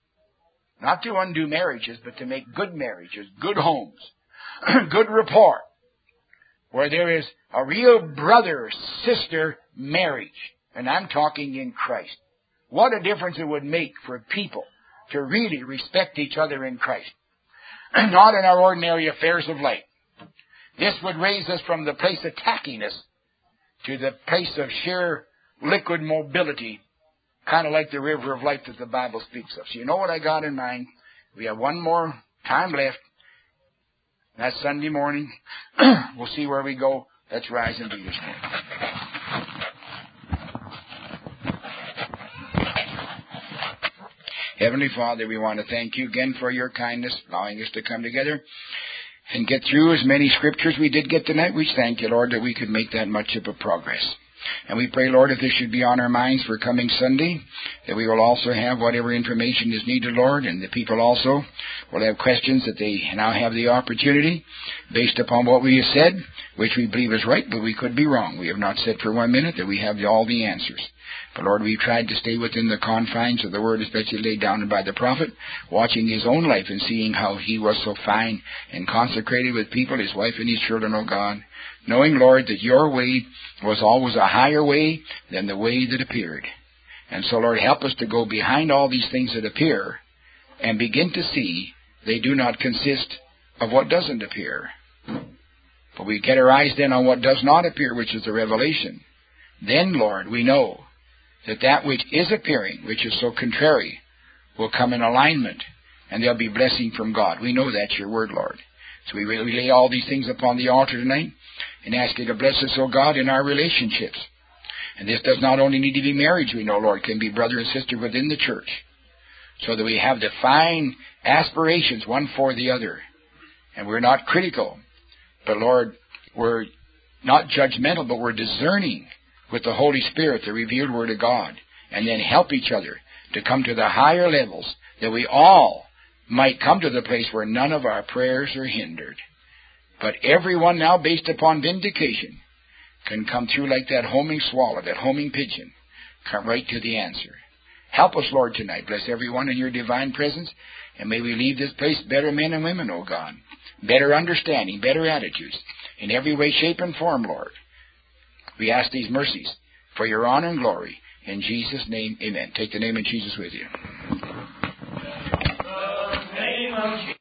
not to undo marriages, but to make good marriages, good homes, good rapport, where there is a real brother-sister marriage. And I'm talking in Christ. What a difference it would make for people to really respect each other in Christ. Not in our ordinary affairs of life. This would raise us from the place of tackiness to the place of sheer liquid mobility, kind of like the river of life that the Bible speaks of. So you know what I got in mind. We have one more time left. That's Sunday morning. We'll see where we go. Let's rise and do this morning. Heavenly Father, we want to thank you again for your kindness, allowing us to come together and get through as many scriptures we did get tonight. We thank you, Lord, that we could make that much of a progress. And we pray, Lord, if this should be on our minds for coming Sunday, that we will also have whatever information is needed, Lord, and the people also will have questions that they now have the opportunity, based upon what we have said, which we believe is right, but we could be wrong. We have not said for 1 minute that we have all the answers. But Lord, we've tried to stay within the confines of the Word, especially laid down by the prophet, watching his own life and seeing how he was so fine and consecrated with people, his wife and his children, O God. Knowing, Lord, that your way was always a higher way than the way that appeared. And so, Lord, help us to go behind all these things that appear and begin to see they do not consist of what doesn't appear. But we get our eyes then on what does not appear, which is the revelation. Then, Lord, we know that which is appearing, which is so contrary, will come in alignment, and there'll be blessing from God. We know that's your word, Lord. So we lay all these things upon the altar tonight and ask you to bless us, O God, in our relationships. And this does not only need to be marriage, we know, Lord, can be brother and sister within the church, so that we have the fine aspirations one for the other. And we're not critical, but, Lord, we're not judgmental, but we're discerning with the Holy Spirit, the revealed Word of God, and then help each other to come to the higher levels, that we all might come to the place where none of our prayers are hindered. But everyone now, based upon vindication, can come through like that homing swallow, that homing pigeon, come right to the answer. Help us, Lord, tonight. Bless everyone in your divine presence, and may we leave this place better men and women, O God. Better understanding, better attitudes, in every way, shape, and form, Lord. We ask these mercies for your honor and glory. In Jesus' name, amen. Take the name of Jesus with you.